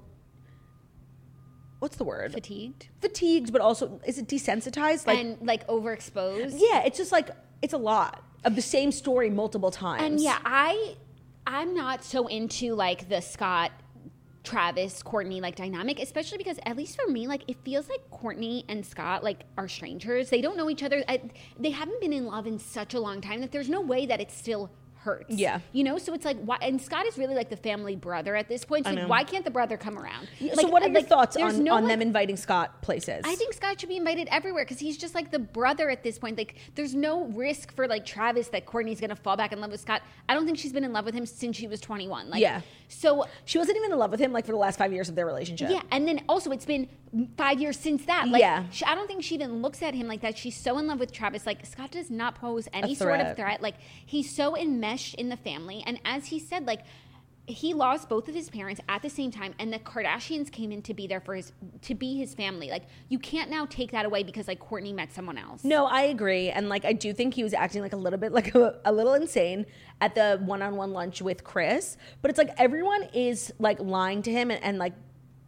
what's the word? Fatigued Fatigued, but also is it desensitized? Like, and like overexposed. yeah, it's just like it's a lot of the same story multiple times. And yeah, I I'm not so into like the Scott Travis Kourtney like dynamic, especially because at least for me, like it feels like Kourtney and Scott like are strangers. They don't know each other. I, they haven't been in love in such a long time that there's no way that it still hurts. Yeah. You know, so it's like why and Scott is really like the family brother at this point. So I like, know. why can't the brother come around? Yeah, Like, so what are your like, thoughts there's on, no, on like, them inviting Scott places? I think Scott should be invited everywhere because he's just like the brother at this point. Like, there's no risk for like Travis that Kourtney's gonna fall back in love with Scott. I don't think she's been in love with him since she was twenty-one. Like, Yeah. So she wasn't even in love with him like for the last five years of their relationship. yeah, and then also it's been five years since that. Like, Yeah. she, I don't think she even looks at him like that. She's so in love with Travis. Like, Scott does not pose any A sort of threat. threat. Like, he's so enmeshed in the family, and as he said, like. He lost both of his parents at the same time, and the Kardashians came in to be there for his to be his family. Like, you can't now take that away because like Kourtney met someone else. No, I agree. And like I do think he was acting like a little bit like a, a little insane at the one-on-one lunch with Chris. But it's like everyone is like lying to him and, and like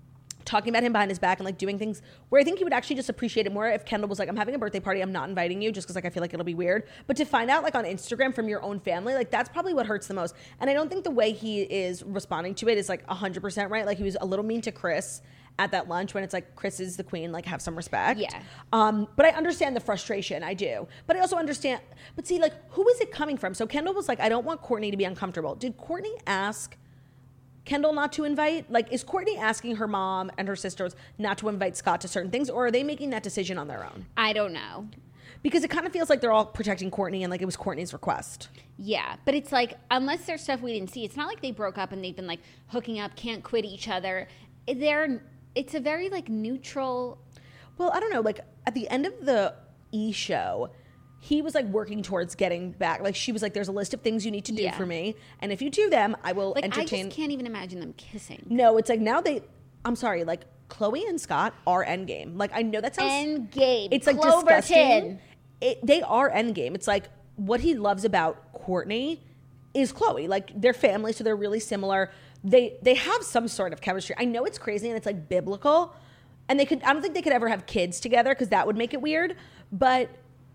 talking about him behind his back and like doing things where I think he would actually just appreciate it more if Kendall was like, I'm having a birthday party, I'm not inviting you just because like I feel like it'll be weird. But to find out like on Instagram from your own family, like that's probably what hurts the most. And I don't think the way he is responding to it is like one hundred percent right. Like he was a little mean to Chris at that lunch when it's like, Chris is the queen, like have some respect. Yeah. Um, but I understand the frustration, I do. But I also understand, but see, like, who is it coming from? So Kendall was like, I don't want Courtney to be uncomfortable. Did Courtney ask Kendall not to invite? Like, is Courtney asking her mom and her sisters not to invite Scott to certain things, or are they making that decision on their own? I don't know. Because it kind of feels like they're all protecting Courtney and like it was Courtney's request. Yeah, but it's like, unless there's stuff we didn't see, it's not like they broke up and they've been like hooking up, can't quit each other. They're, it's a very like neutral. Well, I don't know, like at the end of the E! show, he was like working towards getting back. Like she was like, there's a list of things you need to do Yeah. for me. And if you do them, I will Like, entertain. I just can't even imagine them kissing. No, it's like now they, I'm sorry, like Chloe and Scott are endgame. Like I know that sounds. Endgame. It's like Cloverton. disgusting. It, they are endgame. It's like what he loves about Courtney is Chloe. Like they're family, so they're really similar. They they have some sort of chemistry. I know it's crazy and it's like biblical. And they could, I don't think they could ever have kids together because that would make it weird. But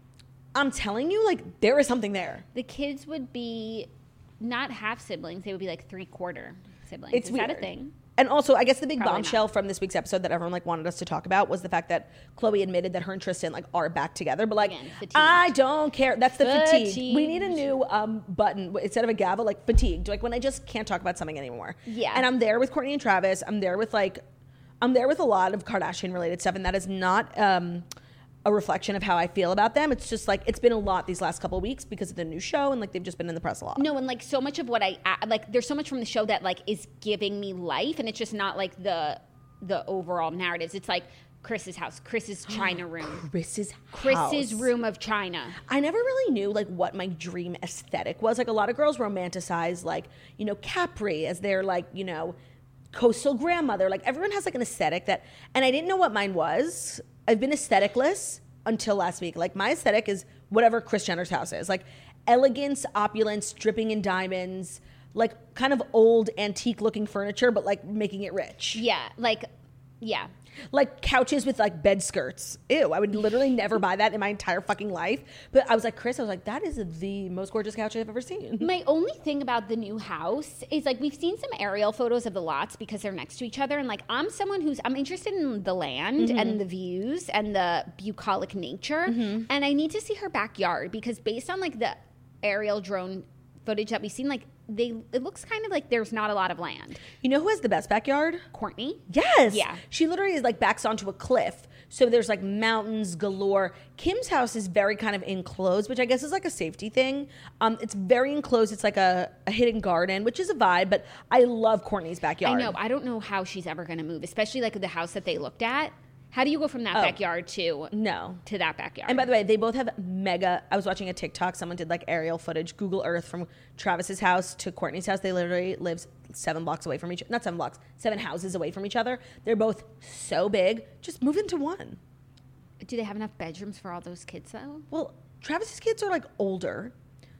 I'm telling you, like, there is something there. The kids would be not half siblings; they would be like three quarter siblings. It's Is weird. that a thing? And also, I guess the big Probably bombshell not. from this week's episode that everyone like wanted us to talk about was the fact that Chloe admitted that her and Tristan like are back together. But like, Again, fatigued. I don't care. That's the fatigue. Fatigued. We need a new um, button instead of a gavel, like fatigued. Like when I just can't talk about something anymore. Yeah. And I'm there with Courtney and Travis. I'm there with like, I'm there with a lot of Kardashian related stuff, and that is not um, a reflection of how I feel about them. It's just like it's been a lot these last couple of weeks because of the new show, and like they've just been in the press a lot. No, and like so much of what I I- like, there's so much from the show that like is giving me life, and it's just not like the the overall narratives. It's like Chris's house, Chris's China room, Chris's Chris's house. room of China. I never really knew like what my dream aesthetic was. Like a lot of girls romanticize like, you know, Capri as their like, you know, coastal grandmother. Like everyone has like an aesthetic that, and I didn't know what mine was. I've been aestheticless until last week. Like my aesthetic is whatever Kris Jenner's house is. Like elegance, opulence, dripping in diamonds, like kind of old antique looking furniture, but like making it rich. Yeah, like yeah. Like couches with like bed skirts. Ew, I would literally never buy that in my entire fucking life. But I was like, Chris, I was like, that is the most gorgeous couch I've ever seen. My only thing about the new house is like we've seen some aerial photos of the lots because they're next to each other, and like I'm someone who's I'm interested in the land Mm-hmm. and the views and the bucolic nature, Mm-hmm. and I need to see her backyard because based on like the aerial drone footage that we've seen, like they it looks kind of like there's not a lot of land. You know who has the best backyard? Courtney. Yes. Yeah. She literally is like backs onto a cliff. So there's like mountains galore. Kim's house is very kind of enclosed, which I guess is like a safety thing. Um, it's very enclosed. It's like a, a hidden garden, which is a vibe, but I love Courtney's backyard. I know. I don't know how she's ever going to move, especially like the house that they looked at. How do you go from that Oh. backyard to No. to that backyard? And by the way, they both have mega. I was watching a TikTok. Someone did like aerial footage, Google Earth from Travis's house to Courtney's house. They literally live seven blocks away from each. Not seven blocks, seven houses away from each other. They're both so big. Just move into one. Do they have enough bedrooms for all those kids though? Well, Travis's kids are like older.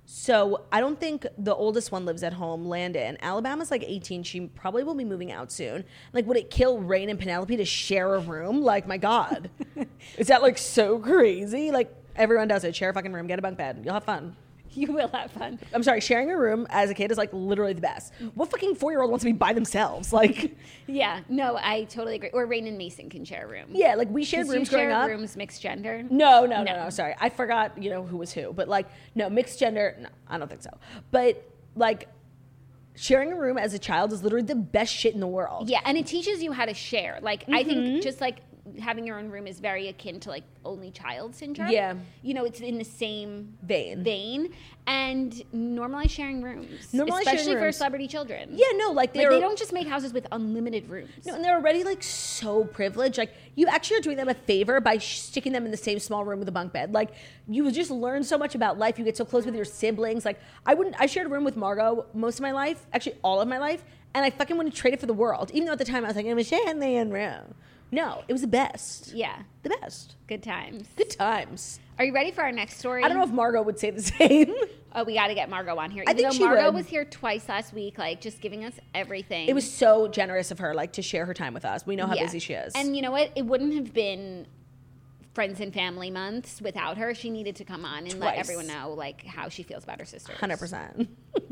So I don't think the oldest one lives at home, Landon. Alabama's like eighteen. She probably will be moving out soon. Like, would it kill Rain and Penelope to share a room? Like, my God. Is that like so crazy? Like, everyone does it. Share a fucking room, get a bunk bed. You'll have fun. You will have fun. I'm sorry, sharing a room as a kid is like literally the best. What fucking four year old wants to be by themselves? Like, Yeah, no, I totally agree. Or Rain and Mason can share a room. yeah, like we shared Did rooms you growing share up. rooms mixed gender? No, no, no, No. no, sorry. I forgot, you know, who was who. But like, no, mixed gender, no, I don't think so. But like, sharing a room as a child is literally the best shit in the world. Yeah, and it teaches you how to share. Like, I Mm-hmm. think just like having your own room is very akin to like only child syndrome. Yeah. You know, it's in the same Vein. vein. And normalize sharing rooms. Normalize sharing especially for rooms. celebrity children. Yeah, no, like Like, they're, they don't just make houses with unlimited rooms. no, and they're already like so privileged. Like, you actually are doing them a favor by sh- sticking them in the same small room with a bunk bed. Like, you just learn so much about life. You get so close with your siblings. Like, I wouldn't, I shared a room with Margot most of my life, actually all of my life, and I fucking wouldn't trade it for the world. Even though at the time I was like, I'm a sharing room. No, it was the best. Yeah. The best. Good times. Good times. Are you ready for our next story? I don't know if Margot would say the same. Oh, we got to get Margot on here. I Even think though she Margot would. was here twice last week, like just giving us everything. It was so generous of her, like to share her time with us. We know how Yeah. busy she is. And you know what? It wouldn't have been Friends and Family months without her. She needed to come on and let Twice. everyone know like how she feels about her sisters. one hundred percent.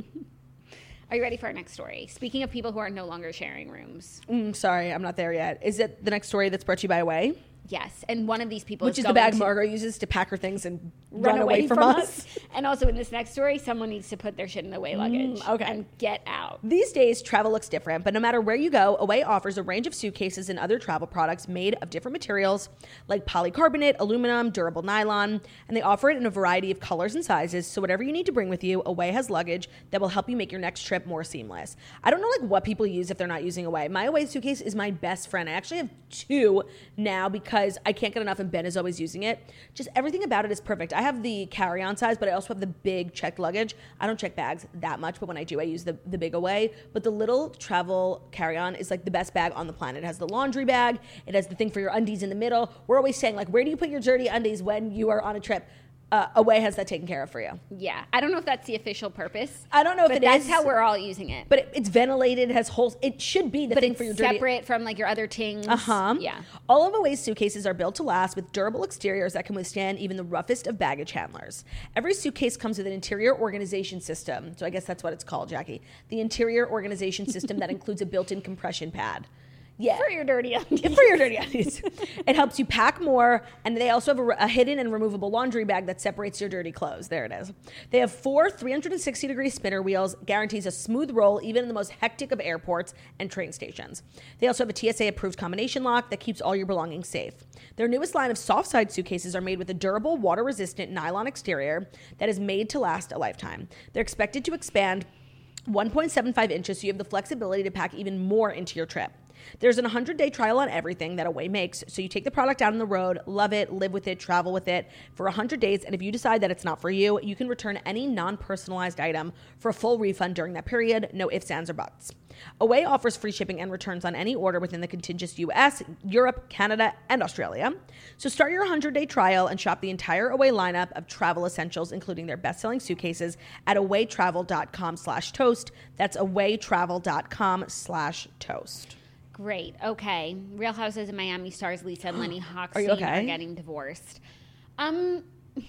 Are you ready for our next story? Speaking of people who are no longer sharing rooms. Mm, sorry, I'm not there yet. Is it the next story that's brought to you by Away? Yes, and one of these people Which is is going the bag to Margot uses to pack her things and run, run, away, from, us. And also in this next story, someone needs to put their shit in the Away luggage. okay. And get out. These days, travel looks different, but no matter where you go, Away offers a range of suitcases and other travel products made of different materials like polycarbonate, aluminum, durable nylon, and they offer it in a variety of colors and sizes, so whatever you need to bring with you, Away has luggage that will help you make your next trip more seamless. I don't know like what people use if they're not using Away. My Away suitcase is my best friend. I actually have two now because I can't get enough and Ben is always using it. Just everything about it is perfect. I have the carry-on size, but I also have the big checked luggage. I don't check bags that much, but when I do, I use the, the big Away. But the little travel carry-on is like the best bag on the planet. It has the laundry bag. It has the thing for your undies in the middle. We're always saying, like, where do you put your dirty undies when you are on a trip? Uh, Away has that taken care of for you. Yeah. I don't know if that's the official purpose. I don't know if but it that's is. how we're all using it. But it, it's ventilated. It has holes. It should be the But thing it's for your dirty. separate from like your other tings. Uh-huh. Yeah. All of Away's suitcases are built to last with durable exteriors that can withstand even the roughest of baggage handlers. Every suitcase comes with an interior organization system. So I guess that's what it's called, Jackie. The interior organization system that includes a built-in compression pad. Yeah. For your dirty undies. For your dirty undies. It helps you pack more, and they also have a, a hidden and removable laundry bag that separates your dirty clothes. There it is. They have four three hundred sixty degree spinner wheels, guarantees a smooth roll even in the most hectic of airports and train stations. They also have a T S A-approved combination lock that keeps all your belongings safe. Their newest line of soft-side suitcases are made with a durable, water-resistant nylon exterior that is made to last a lifetime. They're expected to expand one point seven five inches, so you have the flexibility to pack even more into your trip. There's an one hundred day trial on everything that Away makes, so you take the product out on the road, love it, live with it, travel with it for one hundred days, and if you decide that it's not for you, you can return any non-personalized item for a full refund during that period, no ifs, ands, or buts. Away offers free shipping and returns on any order within the contiguous U S, Europe, Canada, and Australia. So start your one hundred day trial and shop the entire Away lineup of travel essentials, including their best-selling suitcases, at awaytravel.com slash toast. That's awaytravel.com slash toast. Great. Okay. Real Houses of Miami stars Lisa and Lenny Hoxie Are you okay? are getting divorced. Um,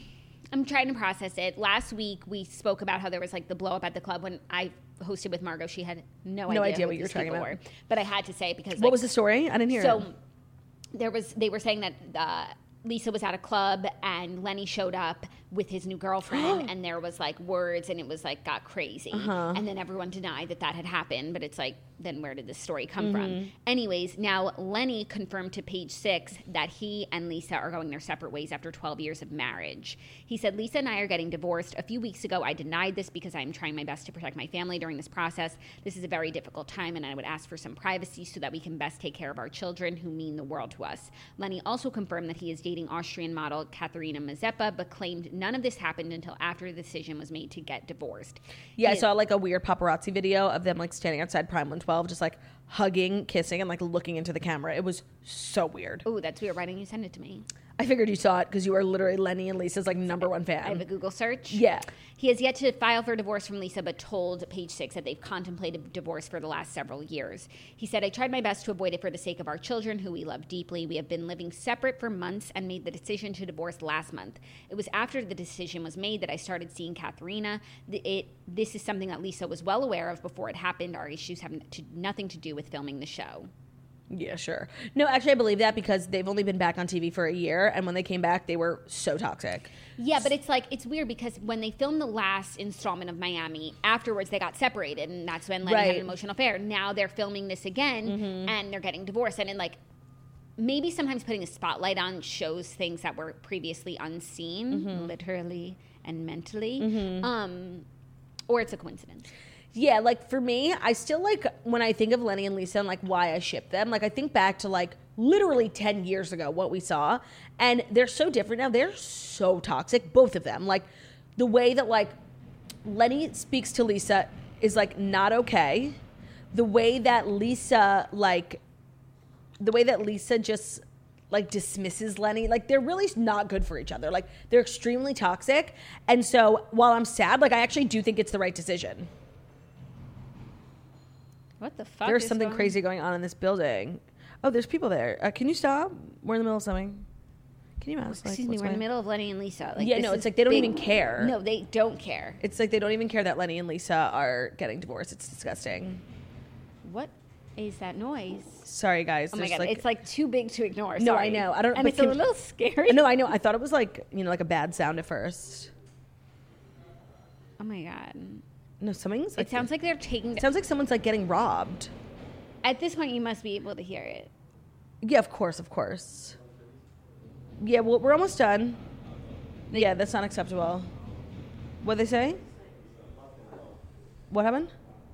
I'm trying to process it. Last week we spoke about how there was like the blow up at the club when I hosted with Margot. She had no, No idea, idea who what you were these talking people about. were. But I had to say it because What like, was the story? I didn't hear so it. there was they were saying that uh, Lisa was at a club and Lenny showed up with his new girlfriend and there was like words and it was like got crazy. Uh-huh. And then everyone denied that that had happened, but it's like, then where did this story come Mm-hmm. from? Anyways, now Lenny confirmed to Page Six that he and Lisa are going their separate ways after twelve years of marriage. He said, Lisa and I are getting divorced. A few weeks ago, I denied this because I'm trying my best to protect my family during this process. This is a very difficult time and I would ask for some privacy so that we can best take care of our children who mean the world to us. Lenny also confirmed that he is dating Austrian model Katharina Mazeppa, but claimed none of this happened until after the decision was made to get divorced. Yeah, I He- saw like a weird paparazzi video of them like standing outside Prime one twelve, just like hugging, kissing, and like looking into the camera. It was so weird. Oh, that's weird. Why didn't you send it to me? I figured you saw it because you are literally Lenny and Lisa's like number one fan. I have a Google search. Yeah. He has yet to file for divorce from Lisa, but told Page Six that they've contemplated divorce for the last several years. He said, I tried my best to avoid it for the sake of our children, who we love deeply. We have been living separate for months and made the decision to divorce last month. It was after the decision was made that I started seeing Katharina. The- It, this is something that Lisa was well aware of before it happened. Our issues have to, nothing to do with filming the show. Yeah, sure. No, actually, I believe that because they've only been back on T V for a year, and when they came back, they were so toxic. Yeah, but it's like, it's weird because when they filmed the last installment of Miami, afterwards they got separated, and that's when Lenny had Right. an emotional affair. Now they're filming this again, and they're getting divorced. And, in like, maybe sometimes putting a spotlight on shows things that were previously unseen, literally and mentally, um, or it's a coincidence. Yeah, like for me, I still like when I think of Lenny and Lisa and like why I ship them, like I think back to like literally ten years ago what we saw, and they're so different now. They're so toxic, both of them. Like the way that like Lenny speaks to Lisa is like not okay. The way that Lisa like the way that Lisa just like dismisses Lenny, like they're really not good for each other. Like they're extremely toxic. And so while I'm sad, like I actually do think it's the right decision. What the fuck? There's is something going- crazy going on in this building. Oh, there's people there. Uh, can you stop? We're in the middle of something. Can you ask? Like, Excuse me, what's we're in the going- middle of Lenny and Lisa. Like, Yeah, this no, is it's like they don't big- even care. No, they don't care. It's like they don't even care that Lenny and Lisa are getting divorced. It's disgusting. What is that noise? Sorry, guys. Oh my There's, god, like, it's like too big to ignore. No, Sorry. I know. I don't- And but it's a can- little scary. No, I know. I thought it was like, you know, like a bad sound at first. Oh my god. No, something's like. It sounds like they're taking. It sounds like someone's like getting robbed. At this point, you must be able to hear it. Yeah, of course, of course. Yeah, well, we're almost done. Yeah, that's not acceptable. What'd they say? What happened?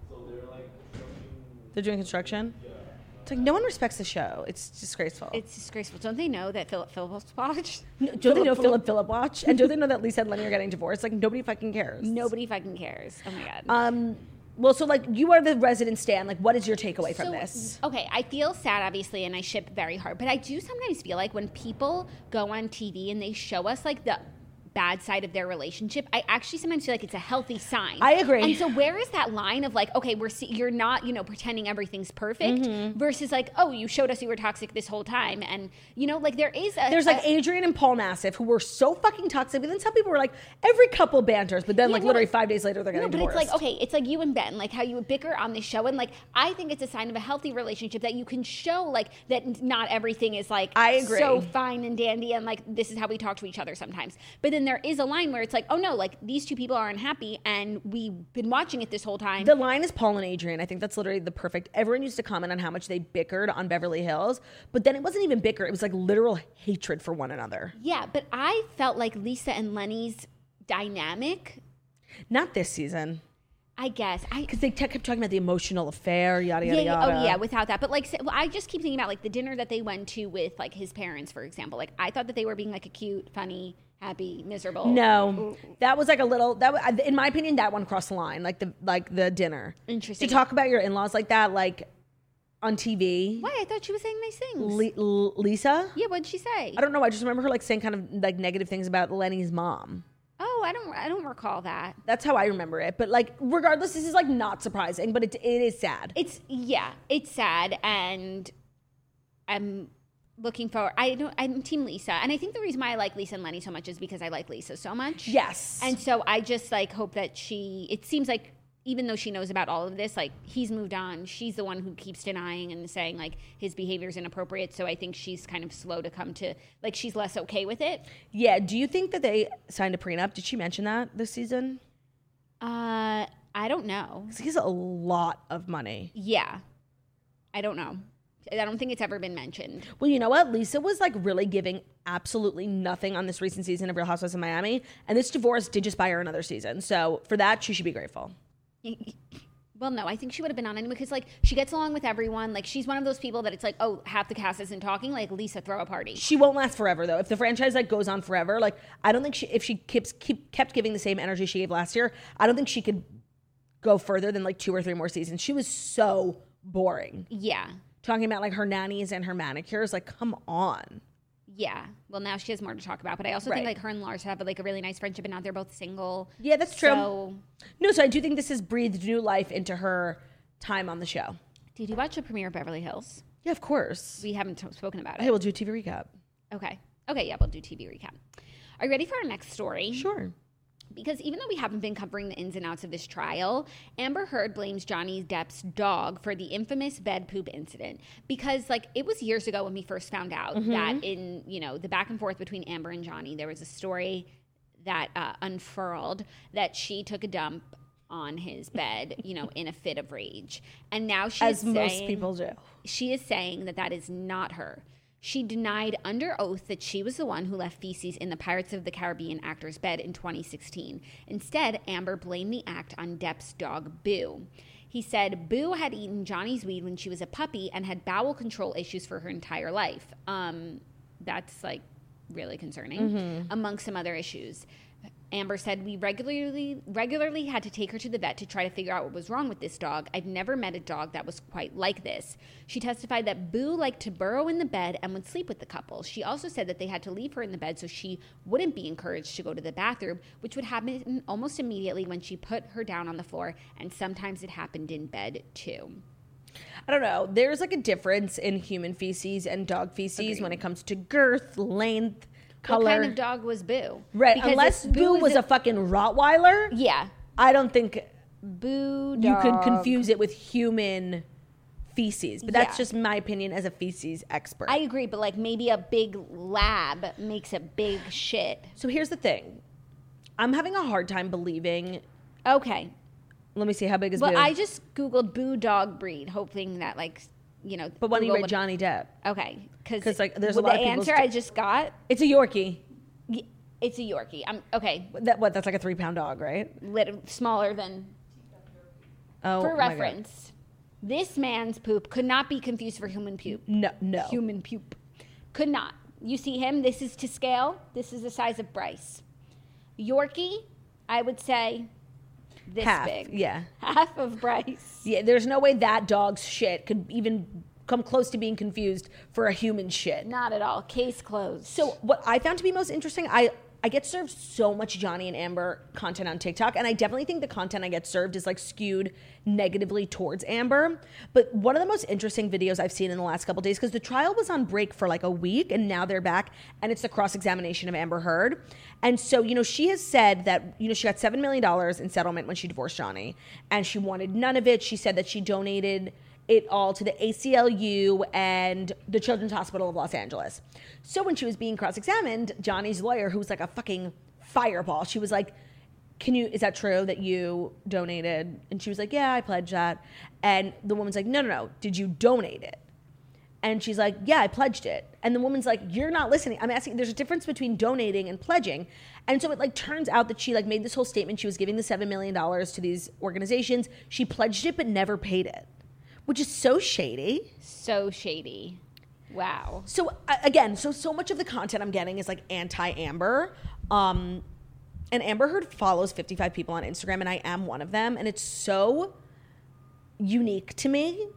They're doing construction? It's like no one respects the show. It's disgraceful. It's disgraceful. Don't they know that Philip Phillips watched? No, don't they know Philip Philip watch? And don't they know that Lisa and Lenny are getting divorced? Like nobody fucking cares. Nobody fucking cares. Oh my god. Um. Well, so like you are the resident stan. Like, what is your takeaway from So, this? Okay, I feel sad, obviously, and I ship very hard. But I do sometimes feel like when people go on T V and they show us like the bad side of their relationship, I actually sometimes feel like it's a healthy sign. I agree. And so where is that line of like, okay, we're see- you're not, you know, pretending everything's perfect Mm-hmm. versus like, oh, you showed us you were toxic this whole time, and you know, like there is a There's like a- Adrian and Paul Nassif who were so fucking toxic, but then some people were like, every couple banters, but then Yeah, like no, literally but- five days later they're No, getting but divorced. it's like, okay, it's like you and Ben, like how you would bicker on the show. And like, I think it's a sign of a healthy relationship that you can show like that not everything is like I agree. so fine and dandy and like this is how we talk to each other sometimes. But then there is a line where it's like, oh no, like these two people are unhappy and we've been watching it this whole time. The line is Paul and Adrian. I think that's literally the perfect. Everyone used to comment on how much they bickered on Beverly Hills, but then it wasn't even bicker. It was like literal hatred for one another. yeah, but I felt like Lisa and Lenny's dynamic, Not this season. I guess. I Because they te- kept talking about the emotional affair, yada, yada, yeah, yeah, yada. oh yeah, without that. But like, say- well, I just keep thinking about like the dinner that they went to with like his parents, for example. Like, I thought that they were being like a cute, funny, happy, miserable. No, that was like a little. That wa- in my opinion, that one crossed the line. Like the like the dinner. Interesting. To talk about your in-laws like that, like on T V. Why? I thought she was saying nice things. Le- L- Lisa. yeah, what'd she say? I don't know. I just remember her like saying kind of like negative things about Lenny's mom. Oh, I don't. I don't recall that. That's how I remember it. But like, regardless, this is like not surprising, but it it is sad. It's yeah, it's sad, and I'm looking forward. I don't. I'm Team Lisa, and I think the reason why I like Lisa and Lenny so much is because I like Lisa so much. Yes. And so I just like hope that she. It seems like even though she knows about all of this, like he's moved on. She's the one who keeps denying and saying like his behavior is inappropriate. So I think she's kind of slow to come to like she's less okay with it. Yeah. Do you think that they signed a prenup? Did she mention that this season? Uh, I don't know. 'Cause he has a lot of money. Yeah, I don't know. I don't think it's ever been mentioned. Well, you know what? Lisa was like really giving absolutely nothing on this recent season of Real Housewives of Miami, and this divorce did just buy her another season. So for that, she should be grateful. Well, no, I think she would have been on anyway because, like, she gets along with everyone. Like, she's one of those people that it's like, oh, half the cast isn't talking. Like, Lisa, throw a party. She won't last forever though. If the franchise like goes on forever, like I don't think she if she keeps keep kept giving the same energy she gave last year, I don't think she could go further than like two or three more seasons. She was so boring. Yeah. Talking about like her nannies and her manicures, like come on. Yeah. Well, now she has more to talk about. But I also Right. think, like, her and Lars have, like, a really nice friendship, and now they're both single. Yeah, that's true. So, No, so I do think this has breathed new life into her time on the show. did you watch the premiere of Beverly Hills? Yeah, of course. We haven't t- spoken about Hey, it. we'll do a T V recap. Okay. Okay, yeah, we'll do T V recap. Are you ready for our next story? Sure. Because even though we haven't been covering the ins and outs of this trial, Amber Heard blames Johnny Depp's dog for the infamous bed poop incident. Because, like, it was years ago when we first found out Mm-hmm. that in, you know, the back and forth between Amber and Johnny, there was a story that uh, unfurled that she took a dump on his bed, you know, in a fit of rage. And now she As is most saying, people do. she is saying that that is not her. She denied under oath that she was the one who left feces in the Pirates of the Caribbean actor's bed in twenty sixteen. Instead, Amber blamed the act on Depp's dog, Boo. He said Boo had eaten Johnny's weed when she was a puppy and had bowel control issues for her entire life. Um, that's like really concerning, Mm-hmm. among some other issues. Amber said, we regularly regularly had to take her to the vet to try to figure out what was wrong with this dog. I've never met a dog that was quite like this. She testified that Boo liked to burrow in the bed and would sleep with the couple. She also said that they had to leave her in the bed so she wouldn't be encouraged to go to the bathroom, which would happen almost immediately when she put her down on the floor, and sometimes it happened in bed too. I don't know. There's like a difference in human feces and dog feces Agreed. when it comes to girth, length, color. What kind of dog was Boo? Right. Because Unless if Boo is was a, fucking Rottweiler, yeah, I don't think Boo dog. you can confuse it with human feces. But that's Yeah. just my opinion as a feces expert. I agree, but like maybe a big lab makes a big shit. so here's the thing. I'm having a hard time believing. Okay. Let me see, how big is Well, Boo? I just Googled Boo dog breed, hoping that, like, you know. but when you Google read would- Johnny Depp, Okay. 'Cause, like, there's a with lot the of people answer st- I just got, it's a Yorkie. y- it's a Yorkie. I'm okay. That what? That's like a three pound dog, right? Little, smaller than. Oh, For my God. reference, this man's poop could not be confused for human puke. No, no. Human puke. Could not. You see him? This is to scale. This is the size of Bryce. Yorkie, I would say this Half, big. yeah. Half of Bryce. Yeah, there's no way that dog's shit could even come close to being confused for a human shit. Not at all. Case closed. So what I found to be most interesting, I I get served so much Johnny and Amber content on TikTok, and I definitely think the content I get served is like skewed negatively towards Amber. But one of the most interesting videos I've seen in the last couple of days, because the trial was on break for like a week, and now they're back, and it's the cross-examination of Amber Heard. And so, you know, she has said that, you know, she got seven million dollars in settlement when she divorced Johnny, and she wanted none of it. She said that she donated it all to the A C L U and the Children's Hospital of Los Angeles. So when she was being cross-examined, Johnny's lawyer, who was like a fucking fireball, she was like, can you, is that true that you donated? And she was like, yeah, I pledged that. And the woman's like, no, no, no, did you donate it? And she's like, yeah, I pledged it. And the woman's like, you're not listening. I'm asking, there's a difference between donating and pledging. And so it like turns out that she like made this whole statement. She was giving the seven million dollars to these organizations. She pledged it, but never paid it, which is so shady. So shady. Wow. So uh, again, so so much of the content I'm getting is like anti-Amber. Um, and Amber Heard follows fifty-five people on Instagram, and I am one of them. And it's so unique to me.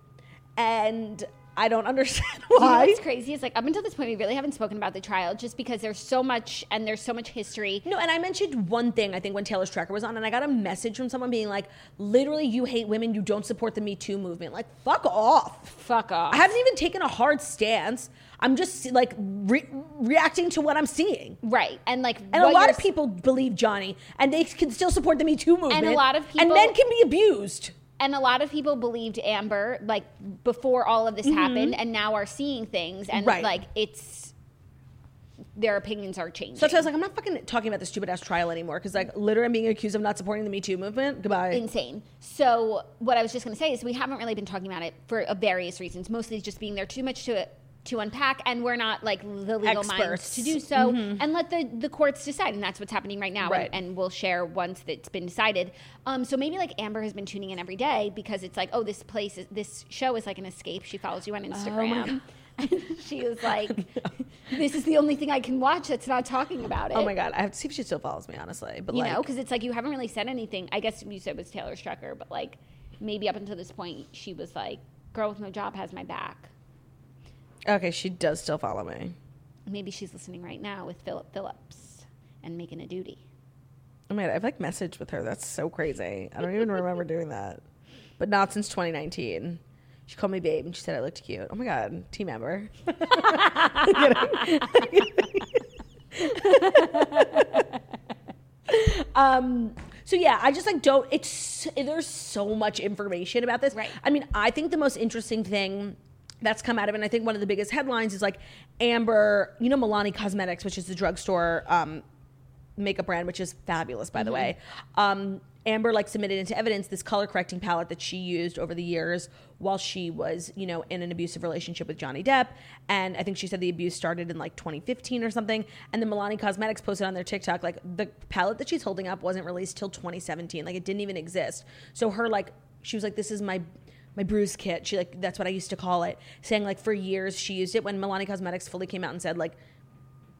And I don't understand You know why. what's crazy is like up until this point we really haven't spoken about the trial just because there's so much and there's so much history. No, and I mentioned one thing, I think, when Taylor Strecker was on, and I got a message from someone being like, literally, you hate women, you don't support the Me Too movement. Like, fuck off. Fuck off. I haven't even taken a hard stance. I'm just, like, re- reacting to what I'm seeing. Right. And like And a what lot you're of people believe Johnny, and they can still support the Me Too movement. And a lot of And people- men can be abused. And a lot of people believed Amber like before all of this happened and now are seeing things and Right. like it's their opinions are changing. So that's why I was like, I'm not fucking talking about this stupid ass trial anymore, because, like, literally I'm being accused of not supporting the Me Too movement. Goodbye. Insane. So what I was just going to say is we haven't really been talking about it for uh, various reasons, mostly just being there too much to to unpack, and we're not like the legal minds Experts. to do so, and let the, the courts decide, and that's what's happening right now, Right. and, and we'll share once that's been decided. Um, so maybe like Amber has been tuning in every day because it's like, oh, this place, is, this show is like an escape. She follows you on Instagram. And she was like, this is the only thing I can watch that's not talking about it. Oh my God, I have to see if she still follows me, honestly. But You like, know, because it's like you haven't really said anything. I guess you said it was Taylor Strecker, but like maybe up until this point, she was like, girl with no job has my back. okay, she does still follow me. Maybe she's listening right now with Philip Phillips and making a duty. Oh my God, I've like messaged with her. That's so crazy. I don't even remember doing that. But not since twenty nineteen. She called me babe and she said I looked cute. Oh my God, team member. um, so yeah, I just like don't, it's, there's so much information about this. Right. I mean, I think the most interesting thing that's come out of it, and I think one of the biggest headlines is like Amber, you know, Milani Cosmetics, which is the drugstore um, makeup brand, which is fabulous, by the way. Um, Amber like submitted into evidence this color correcting palette that she used over the years while she was, you know, in an abusive relationship with Johnny Depp. And I think she said the abuse started in like twenty fifteen or something. And then Milani Cosmetics posted on their TikTok, like the palette that she's holding up wasn't released till twenty seventeen. Like it didn't even exist. So her like, she was like, this is my my bruise kit. She like, that's what I used to call it. Saying like for years she used it when Milani Cosmetics fully came out and said like,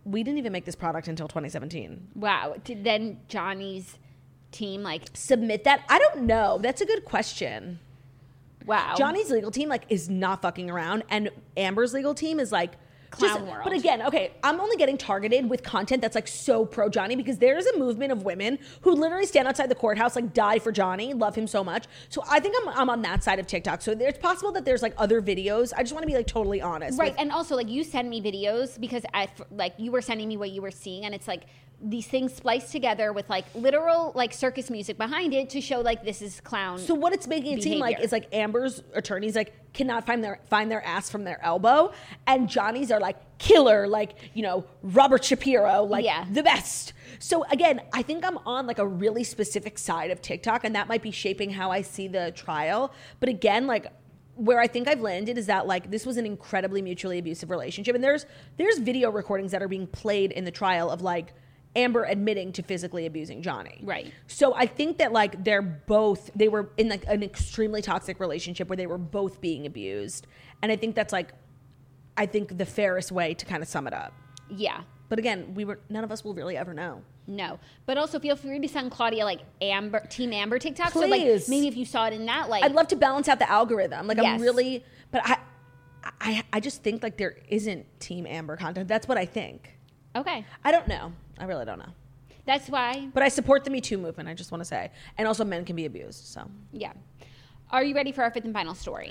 we didn't even make this product until twenty seventeen. Wow. Did then Johnny's team like submit that? I don't know. That's a good question. Wow. Johnny's legal team like is not fucking around, and Amber's legal team is like clown just, world. But again, okay, I'm only getting targeted with content that's like so pro Johnny because there's a movement of women who literally stand outside the courthouse, like die for Johnny, love him so much. So I think I'm I'm on that side of TikTok. So it's possible that there's like other videos. I just want to be like totally honest. Right. with- And also like you send me videos because I like you were sending me what you were seeing, and it's like these things spliced together with like literal like circus music behind it to show like this is clown. So what it's making it seem like behavior. is like Amber's attorneys like cannot find their find their ass from their elbow, and Johnny's are like killer, like, you know, Robert Shapiro, like Yeah. the best. So again, I think I'm on like a really specific side of TikTok, and that might be shaping how I see the trial. But again, like where I think I've landed is that like this was an incredibly mutually abusive relationship, and there's there's video recordings that are being played in the trial of like Amber admitting to physically abusing Johnny. Right. So I think that like they're both, they were in like an extremely toxic relationship where they were both being abused. And I think that's like, I think the fairest way to kind of sum it up. Yeah. But again, we were, none of us will really ever know. No. But also feel free to send Claudia like Amber, Team Amber TikTok. So like Please. maybe if you saw it in that like. I'd love to balance out the algorithm. Like I'm Yes. really, but I, I, I just think like there isn't Team Amber content. That's what I think. Okay. I don't know. I really don't know. That's why. But I support the Me Too movement, I just want to say. And also men can be abused, so. Yeah. Are you ready for our fifth and final story?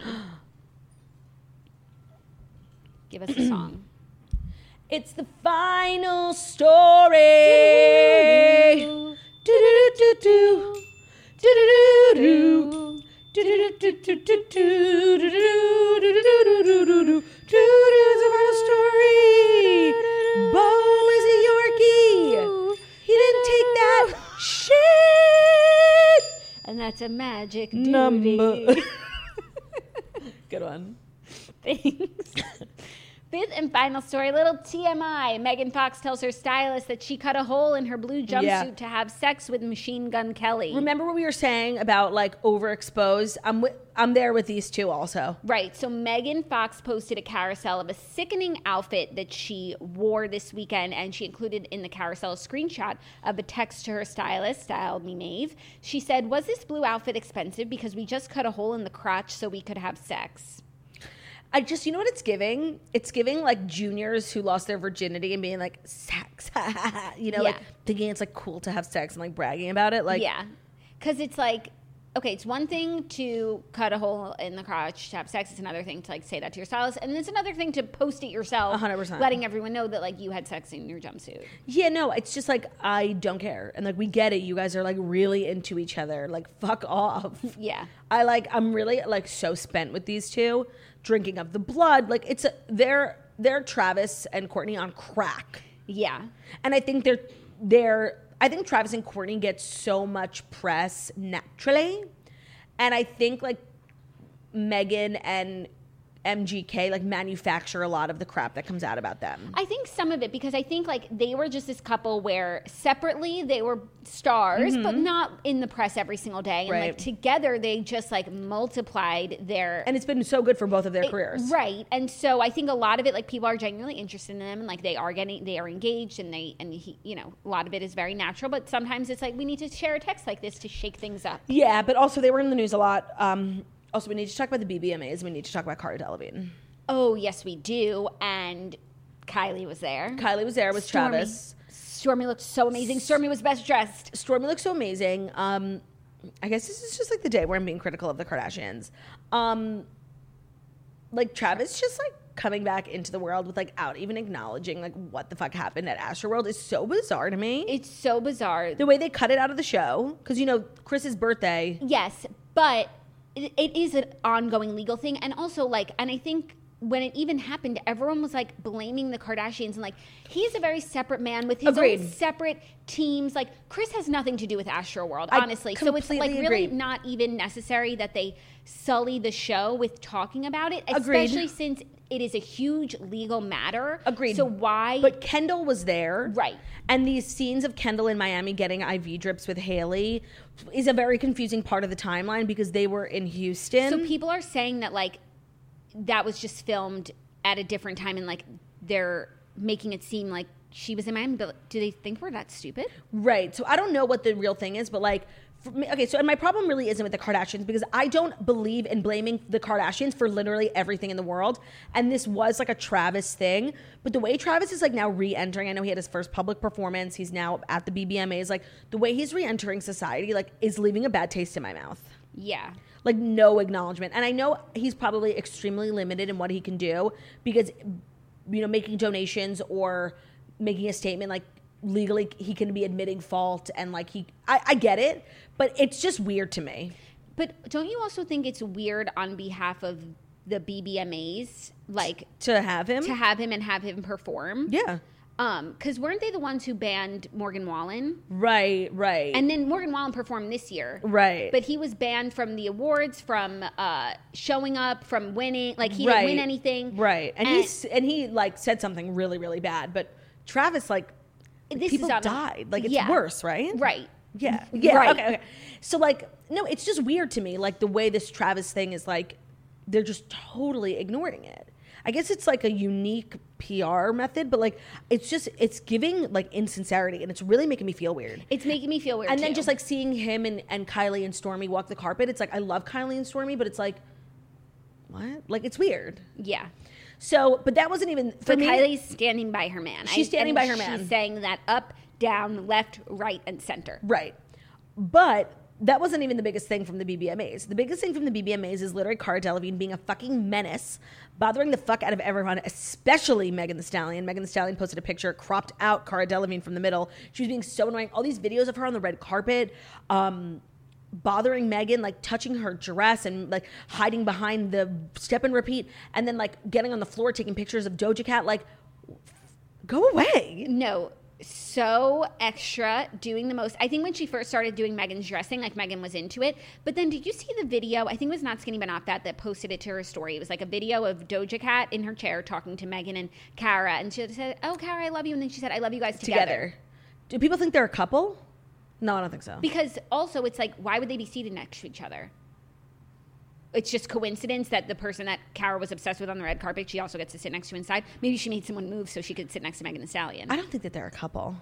Give us a song. It's the final story. Do-do-do-do-do. Do-do-do-do. Do-do-do-do-do-do. Do-do-do-do-do-do. It's the final story. Bo is a Yorkie. He didn't take that shit. And that's a magic Number. duty. Good one. Thanks. Fifth and final story, little T M I. Megan Fox tells her stylist that she cut a hole in her blue jumpsuit Yeah. to have sex with Machine Gun Kelly. Remember what we were saying about like overexposed? I'm wi- I'm there with these two also. Right. So Megan Fox posted a carousel of a sickening outfit that she wore this weekend, and she included in the carousel a screenshot of a text to her stylist, styled me Maeve. She said, "Was this blue outfit expensive? Because we just cut a hole in the crotch so we could have sex." I just, you know what it's giving? It's giving like juniors who lost their virginity and being like, sex, you know, Yeah. like thinking it's like cool to have sex and like bragging about it. Like, Yeah. Because it's like, okay, it's one thing to cut a hole in the crotch to have sex. It's another thing to like say that to your stylist. And it's another thing to post it yourself. one hundred percent. Letting everyone know that like you had sex in your jumpsuit. yeah, no, it's just like, I don't care. And like, we get it. You guys are like really into each other. Like, fuck off. Yeah. I like, I'm really like so spent with these two drinking of the blood. Like, it's, a, they're, they're Travis and Courtney on crack. Yeah. And I think they're they're I think Travis and Courtney get so much press naturally. And I think like Megan and M G K like manufacture a lot of the crap that comes out about them. I think some of it, because I think like they were just this couple where separately they were stars, but not in the press every single day. And Right. like together they just like multiplied their And it's been so good for both of their It- careers. right? And so I think a lot of it, like people are genuinely interested in them, and like they are getting, they are engaged, and they, and he, you know, a lot of it is very natural. But sometimes it's like we need to share a text like this to shake things up. Yeah, but also they were in the news a lot. Um, also, we need to talk about the B B M As. We need to talk about Cara Delevingne. Oh yes, we do. And Kylie was there. Kylie was there with Stormy. Travis. Stormy looked so amazing. Stormy was best dressed. Stormy looks so amazing. Um, I guess this is just like the day where I'm being critical of the Kardashians. Um, like Travis just like coming back into the world without even acknowledging like what the fuck happened at Astroworld is so bizarre to me. It's so bizarre. The way they cut it out of the show, because you know Chris's birthday. Yes, but it, it is an ongoing legal thing. And also, like, and I think when it even happened, everyone was like blaming the Kardashians, and like he's a very separate man with his Agreed. own separate teams. Like Chris has nothing to do with Astroworld, I honestly. So it's like completely really agree. not even necessary that they sully the show with talking about it, Agreed. especially since it is a huge legal matter. Agreed. So why? But Kendall was there. Right. And these scenes of Kendall in Miami getting I V drips with Haley is a very confusing part of the timeline because they were in Houston. So people are saying that like that was just filmed at a different time, and like they're making it seem like she was in Miami, but do they think we're that stupid? Right. So I don't know what the real thing is, but like, for me, okay, so and my problem really isn't with the Kardashians because I don't believe in blaming the Kardashians for literally everything in the world. And this was like a Travis thing. But the way Travis is like now re-entering, I know he had his first public performance. He's now at the B B M As. Like the way he's re-entering society, like is leaving a bad taste in my mouth. Yeah. Like no acknowledgement. And I know he's probably extremely limited in what he can do because, you know, making donations or making a statement like legally he can be admitting fault and like he I, I get it, but it's just weird to me. But don't you also think it's weird on behalf of the B B M As, like To have him? to have him and have him perform? Yeah. Um, because weren't they the ones who banned Morgan Wallen? Right, right. And then Morgan Wallen performed this year. Right. But he was banned from the awards, from uh, showing up, from winning. Like, he Right. didn't win anything. Right. And, And- he's and he like said something really, really bad. But Travis, like This people is on a- died. Like it's Yeah. worse, right? Right. Yeah. Yeah. Right. Okay, okay. So like, no, it's just weird to me, like the way this Travis thing is like they're just totally ignoring it. I guess it's like a unique P R method, but like it's just it's giving like insincerity and it's really making me feel weird. It's making me feel weird, And then too. just like seeing him and, and Kylie and Stormy walk the carpet, it's like I love Kylie and Stormy, but it's like what? Like it's weird. Yeah. So, but that wasn't even for But me. Kylie's standing by her man. She's I- standing and by her she's man. saying that up, down, left, right, and center. Right. But that wasn't even the biggest thing from the B B M As. The biggest thing from the B B M As is literally Cara Delevingne being a fucking menace, bothering the fuck out of everyone, especially Megan Thee Stallion. Megan Thee Stallion posted a picture, cropped out Cara Delevingne from the middle. She was being so annoying. All these videos of her on the red carpet, um, bothering Megan, like touching her dress and like hiding behind the step and repeat, and then like getting on the floor taking pictures of Doja Cat. Like, go away. No, so extra, doing the most. I think when she first started doing Megan's dressing, like Megan was into it. But then did you see the video? I think it was Not Skinny But Not Fat that posted it to her story. It was like a video of Doja Cat in her chair talking to Megan and Cara. And she said, oh, Cara, I love you. And then she said, I love you guys together. Together. Do people think they're a couple? No, I don't think so. Because also it's like, why would they be seated next to each other? It's just coincidence that the person that Cara was obsessed with on the red carpet, she also gets to sit next to inside. Maybe she made someone move so she could sit next to Megan Thee Stallion. I don't think that they're a couple.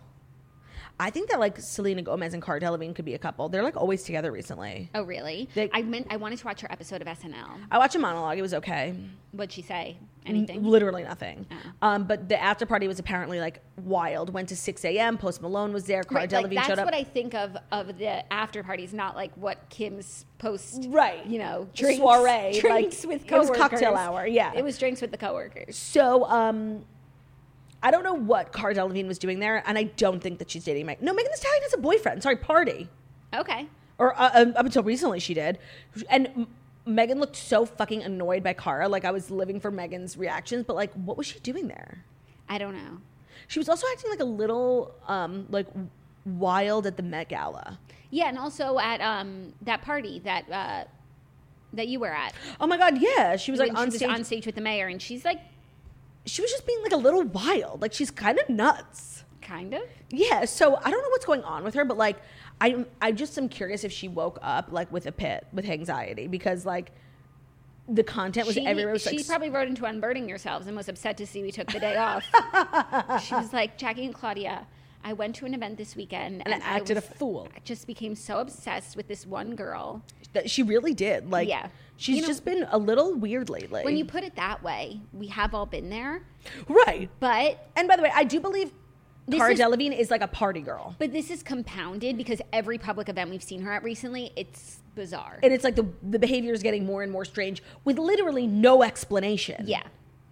I think that like Selena Gomez and Cara Delevingne could be a couple. They're like always together recently. Oh, really? They- I meant I wanted to watch her episode of S N L. I watched a monologue. It was okay. What'd she say? Anything? Literally nothing. Oh. Um, but the after party was apparently like wild. Went to six a.m. Post Malone was there. Cara Right, Delevingne like, that's showed up. what I think of of the after parties, not like what Kim's post. Right. You know, drinks, Soiree, drinks like, with it was coworkers. cocktail hour, yeah. it was drinks with the coworkers. So um, I don't know what Cara Delevingne was doing there, and I don't think that she's dating Megan. No, Megan Thee Stallion has a boyfriend. Sorry, Party. Okay. Or uh, um, up until recently she did. And M- Megan looked so fucking annoyed by Cara. Like I was living for Megan's reactions, but like what was she doing there? I don't know. She was also acting like a little um, like wild at the Met Gala. Yeah, and also at um that party that uh that you were at. Oh my god, yeah. She was like When on she stage. was on stage with the mayor, and she's like, She was just being like a little wild. Like she's kind of nuts. kind of. Yeah, so I don't know what's going on with her, but like I I just am curious if she woke up like with a pit with anxiety because like the content was She, everywhere. It was, she like, probably wrote into Unburdening Yourselves and was upset to see we took the day off. She was like, Jackie and Claudia, I went to an event this weekend And I acted a was- fool. I just became so obsessed with this one girl. that she really did. Like Yeah. she's You know- just been a little weird lately. When you put it that way, we have all been there. right. But And by the way, I do believe This Cara is- Delevingne is like a party girl. but this is compounded because every public event we've seen her at recently, it's bizarre. And it's like the the behavior is getting more and more strange with literally no explanation. yeah.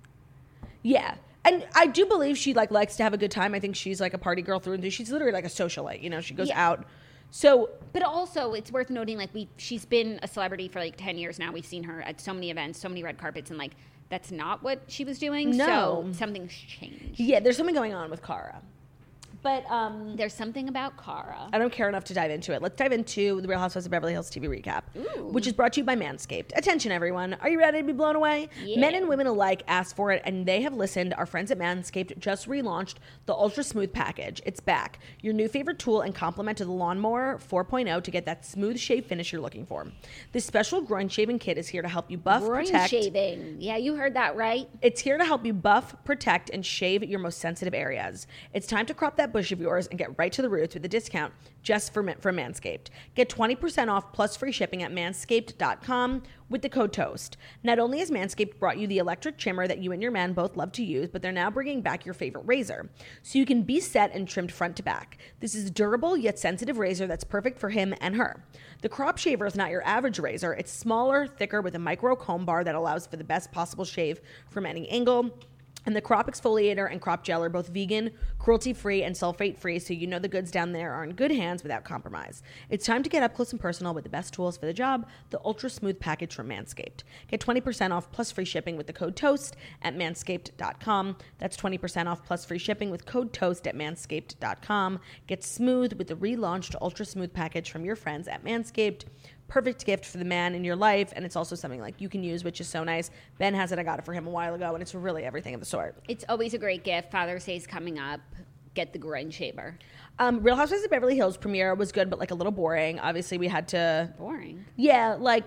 Yeah. And I do believe she like likes to have a good time. I think she's like a party girl through and through. She's literally like a socialite, you know, she goes Yeah. out. So But also, it's worth noting, like, we she's been a celebrity for, like, ten years now. We've seen her at so many events, so many red carpets, and, like, that's not what she was doing. No. So something's changed. yeah, there's something going on with Cara. But um, There's something about Cara. I don't care enough to dive into it. Let's dive into the Real Housewives of Beverly Hills T V recap, Ooh. which is brought to you by Manscaped. Attention, everyone. Are you ready to be blown away? Yeah. Men and women alike asked for it, and they have listened. Our friends at Manscaped just relaunched the Ultra Smooth Package. It's back. Your new favorite tool and complement to the Lawnmower four point oh to get that smooth shave finish you're looking for. This special groin shaving kit is here to help you buff, Groin protect. shaving. Yeah, you heard that right. It's here to help you buff, protect, and shave your most sensitive areas. It's time to crop that bush of yours and get right to the roots with a discount just for, for Manscaped. Get twenty percent off plus free shipping at manscaped dot com with the code TOAST. Not only has Manscaped brought you the electric trimmer that you and your man both love to use, but they're now bringing back your favorite razor, so you can be set and trimmed front to back. This is a durable yet sensitive razor that's perfect for him and her. The crop shaver is not your average razor. It's smaller, thicker, with a micro comb bar that allows for the best possible shave from any angle. And the crop exfoliator and crop gel are both vegan, cruelty-free, and sulfate-free, so you know the goods down there are in good hands without compromise. It's time to get up close and personal with the best tools for the job, the Ultra Smooth Package from Manscaped. Get twenty percent off plus free shipping with the code TOAST at manscaped dot com. That's twenty percent off plus free shipping with code TOAST at manscaped dot com. Get smooth with the relaunched Ultra Smooth Package from your friends at Manscaped. Perfect gift for the man in your life, and it's also something like you can use, which is so nice. Ben has it. I got it for him a while ago, and it's really everything of the sort. It's always a great gift. Father's Day is coming up. Get the groin shaver. Um, Real Housewives of Beverly Hills premiere was good, but like a little boring. Obviously, we had to. Boring. Yeah, like.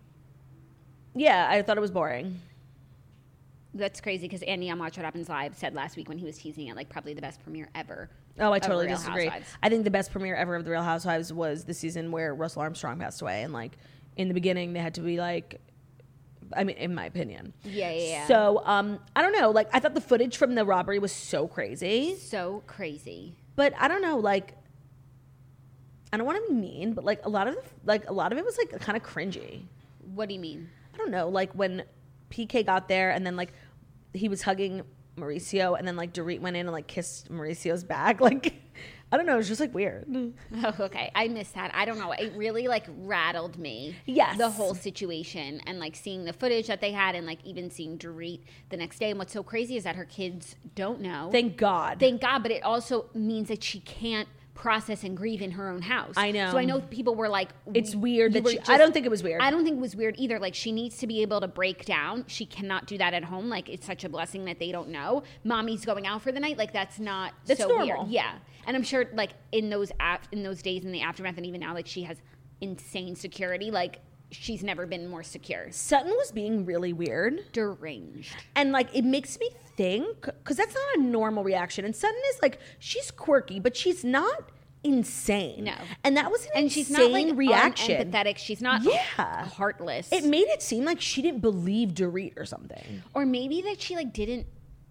Yeah, I thought it was boring. That's crazy because Andy on Watch What Happens Live said last week when he was teasing it, like probably the best premiere ever. Oh, I of totally Real disagree. Housewives. I think the best premiere ever of The Real Housewives was the season where Russell Armstrong passed away, and like in the beginning they had to be like, I mean, in my opinion. Yeah, yeah, yeah. So, um, I don't know. Like, I thought the footage from the robbery was so crazy, So crazy. but I don't know. Like, I don't want to be mean, but like a lot of the, like a lot of it was like kind of cringy. What do you mean? I don't know. Like when P K got there, and then like he was hugging Mauricio, and then like Dorit went in and like kissed Mauricio's back. Like, I don't know. It was just like weird. Oh, okay. I missed that. I don't know. It really like rattled me. Yes. The whole situation and like seeing the footage that they had and like even seeing Dorit the next day. And what's so crazy is that her kids don't know. Thank God. Thank God. But it also means that she can't process and grieve in her own house. I know. So I know people were like, It's weird you that were she, just- I don't think it was weird. I don't think it was weird either. Like she needs to be able to break down. She cannot do that at home. Like it's such a blessing that they don't know. Mommy's going out for the night. Like that's not That's so normal. weird. Yeah. And I'm sure like in those af- in those days in the aftermath and even now, like she has insane security. Like she's never been more secure. Sutton was being really weird. Deranged. And like it makes me think, because that's not a normal reaction. And Sutton is like, she's quirky, but she's not insane. No. And that was an And she's insane not like reaction. unempathetic. She's not Yeah. heartless. It made it seem like she didn't believe Dorit or something. Or maybe that she like didn't.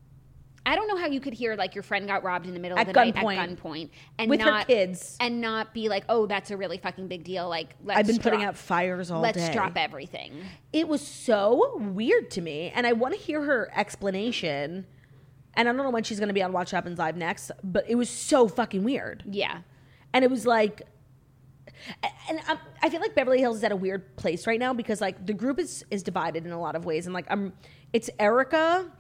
I don't know how you could hear like your friend got robbed in the middle At of the night gunpoint. at gunpoint and With her not, kids. and not be like, oh, that's a really fucking big deal. Like, let's I've been putting drop- out fires all let's day. drop everything. It was so weird to me, and I want to hear her explanation. And I don't know when she's going to be on Watch What Happens Live next, but it was so fucking weird. Yeah, And it was like, and I, I feel like Beverly Hills is at a weird place right now because like the group is is divided in a lot of ways, and like I'm, it's Erica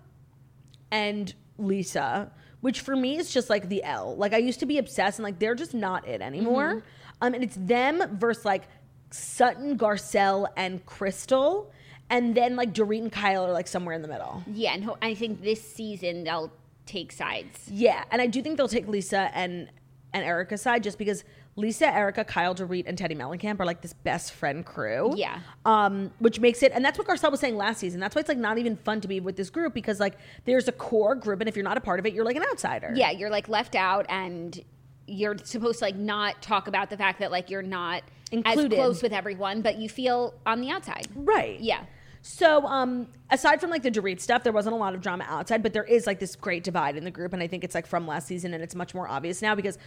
and Lisa, which for me is just like the L. Like I used to be obsessed, and like they're just not it anymore. Mm-hmm. Um, and it's them versus like Sutton, Garcelle, and Crystal, and then like Dorit and Kyle are like somewhere in the middle. yeah, and ho- I think this season they'll take sides. Yeah, and I do think they'll take Lisa and and Erica's side just because Lisa, Erica, Kyle, Dorit, and Teddy Mellencamp are like this best friend crew. Yeah. Um, which makes it, and that's what Garcelle was saying last season. That's why it's like not even fun to be with this group because like there's a core group, and if you're not a part of it, you're like an outsider. Yeah, you're like left out, and you're supposed to like not talk about the fact that like you're not Included. as close with everyone, but you feel on the outside. Right. Yeah. So, um, aside from like the Dorit stuff, there wasn't a lot of drama outside, but there is like this great divide in the group, and I think it's like from last season, and it's much more obvious now because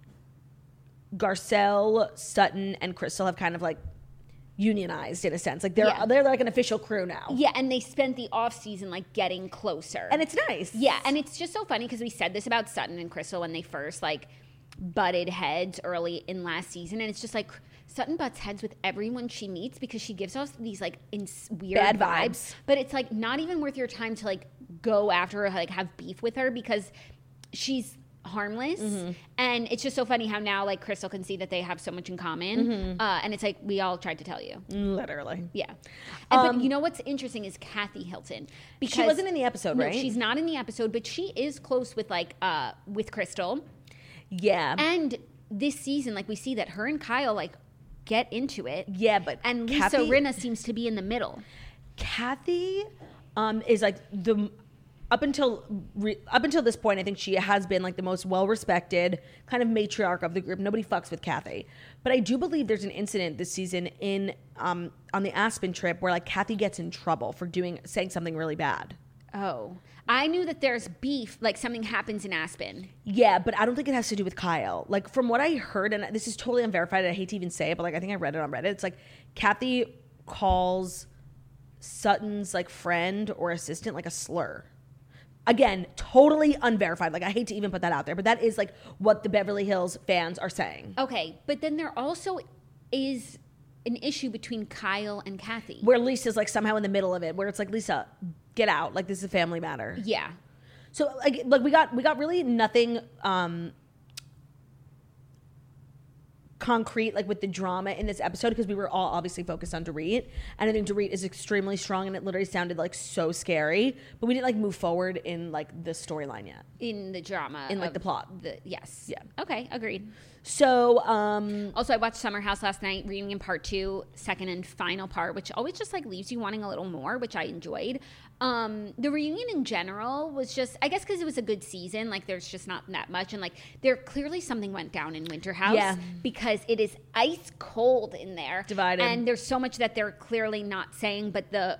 Garcelle, Sutton, and Crystal have kind of like unionized in a sense. Like they're Yeah. they're like an official crew now. Yeah, and they spent the off season like getting closer. And it's nice. Yeah, and it's just so funny because we said this about Sutton and Crystal when they first like butted heads early in last season, and it's just like Sutton butts heads with everyone she meets because she gives us these like ins- weird Bad vibes. vibes. But it's like not even worth your time to like go after her, like have beef with her because she's harmless. Mm-hmm. And it's just so funny how now like Crystal can see that they have so much in common. Mm-hmm. Uh, and it's like, we all tried to tell you. Literally. Yeah. And, Um, but you know what's interesting is Kathy Hilton. Because She wasn't in the episode, no, right? she's not in the episode, but she is close with like uh, with Crystal. Yeah. And this season, like we see that her and Kyle like get into it. Yeah, but And Lisa Kathy- Rinna seems to be in the middle. Kathy um, is like the up until re, up until this point, I think she has been like the most well-respected kind of matriarch of the group. Nobody fucks with Kathy, but I do believe there's an incident this season in um, on the Aspen trip where like Kathy gets in trouble for doing saying something really bad. Oh, I knew that there's beef, like something happens in Aspen. Yeah, but I don't think it has to do with Kyle. Like from what I heard, and this is totally unverified, and I hate to even say it, but like I think I read it on Reddit. It's like Kathy calls Sutton's like friend or assistant like a slur. Again, totally unverified. Like I hate to even put that out there, but that is like what the Beverly Hills fans are saying. Okay, but then there also is an issue between Kyle and Kathy. Where Lisa's like somehow in the middle of it, where it's like, Lisa, get out. Like this is a family matter. Yeah. So like like we got we got really nothing um concrete like with the drama in this episode because we were all obviously focused on Dorit, and I think Dorit is extremely strong, and it literally sounded like so scary, but we didn't like move forward in like the storyline yet. In the drama. In, like, of the plot. The, yes. Yeah. Okay, agreed. So um Also, I watched Summer House last night, reunion part two, second and final part, which always just like leaves you wanting a little more, which I enjoyed. Um, the reunion in general was just, I guess because it was a good season, like there's just not that much. And like there clearly something went down in Winter House Yeah. because it is ice cold in there. Divided. And there's so much that they're clearly not saying, but the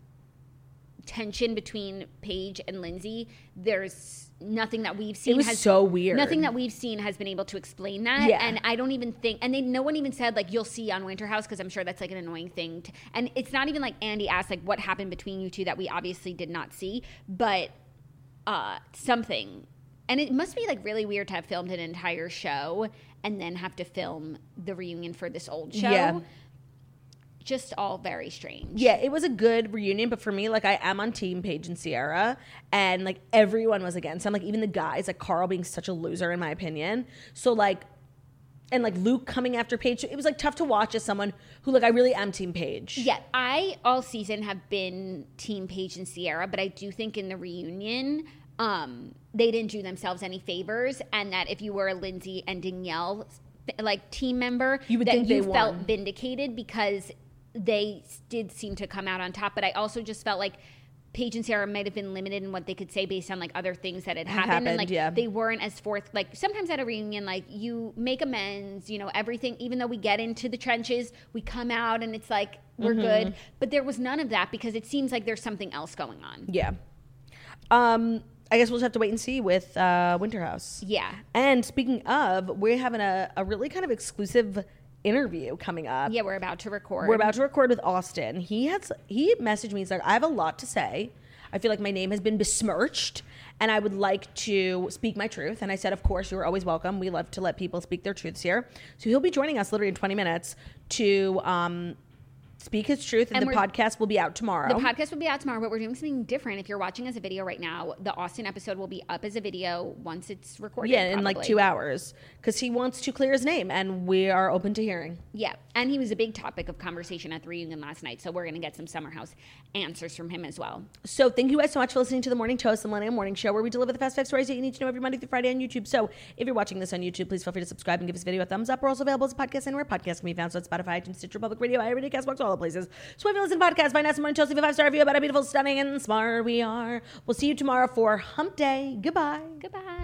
tension between Paige and Lindsay, there's nothing that we've seen. It was has, so weird. Nothing that we've seen has been able to explain that. Yeah. And I don't even think, and they, no one even said like, you'll see on Winter House, because I'm sure that's like an annoying thing. To, and it's not even like Andy asked like what happened between you two that we obviously did not see, but uh, something. And it must be like really weird to have filmed an entire show and then have to film the reunion for this old show. Yeah. Just all very strange. yeah, it was a good reunion, but for me, like I am on team Paige and Sierra, and like everyone was against them. Like even the guys, like Carl being such a loser in my opinion. So like, and like Luke coming after Paige, it was like tough to watch as someone who like I really am team Paige. Yeah, I all season have been team Paige and Sierra, but I do think in the reunion, um, they didn't do themselves any favors, and that if you were a Lindsay and Danielle like team member, You would that think you they felt won. vindicated because they did seem to come out on top. But I also just felt like Paige and Sarah might have been limited in what they could say based on like other things that had happened, happened, and like yeah. they weren't as forth. Like sometimes at a reunion, like you make amends, you know, everything. Even though we get into the trenches, we come out and it's like we're Mm-hmm. good. But there was none of that because it seems like there's something else going on. Yeah. Um, I guess we'll just have to wait and see with uh, Winter House. Yeah. And speaking of, we're having a, a really kind of exclusive interview coming up. Yeah, we're about to record. We're about to record with Austin. He has he messaged me. He's like, I have a lot to say. I feel like my name has been besmirched, and I would like to speak my truth. And I said, of course, you're always welcome. We love to let people speak their truths here. So he'll be joining us literally in twenty minutes to um, speak his truth, and, And the we're- podcast will be out tomorrow. The podcast will be out tomorrow, but we're doing something different. If you're watching as a video right now, the Austin episode will be up as a video once it's recorded. yeah, in like probably. two hours, because he wants to clear his name, and we are open to hearing. Yeah, and he was a big topic of conversation at the reunion last night, so we're going to get some Summer House answers from him as well. So thank you guys so much for listening to the Morning Toast, the Millennial Morning Show, where we deliver the fast facts stories that you need to know every Monday through Friday on YouTube. So if you're watching this on YouTube, please feel free to subscribe and give this video a thumbs up. We're also available as a podcast anywhere podcasts can be found. So it's Spotify, iTunes, Stitcher, Public Radio, iRadio, CastBox, all the places. So if you listen to podcasts, find us Morning Toast, leave a five-star review about how beautiful, stunning, and smart we are. We'll see you tomorrow for Hump Day. Goodbye. Goodbye.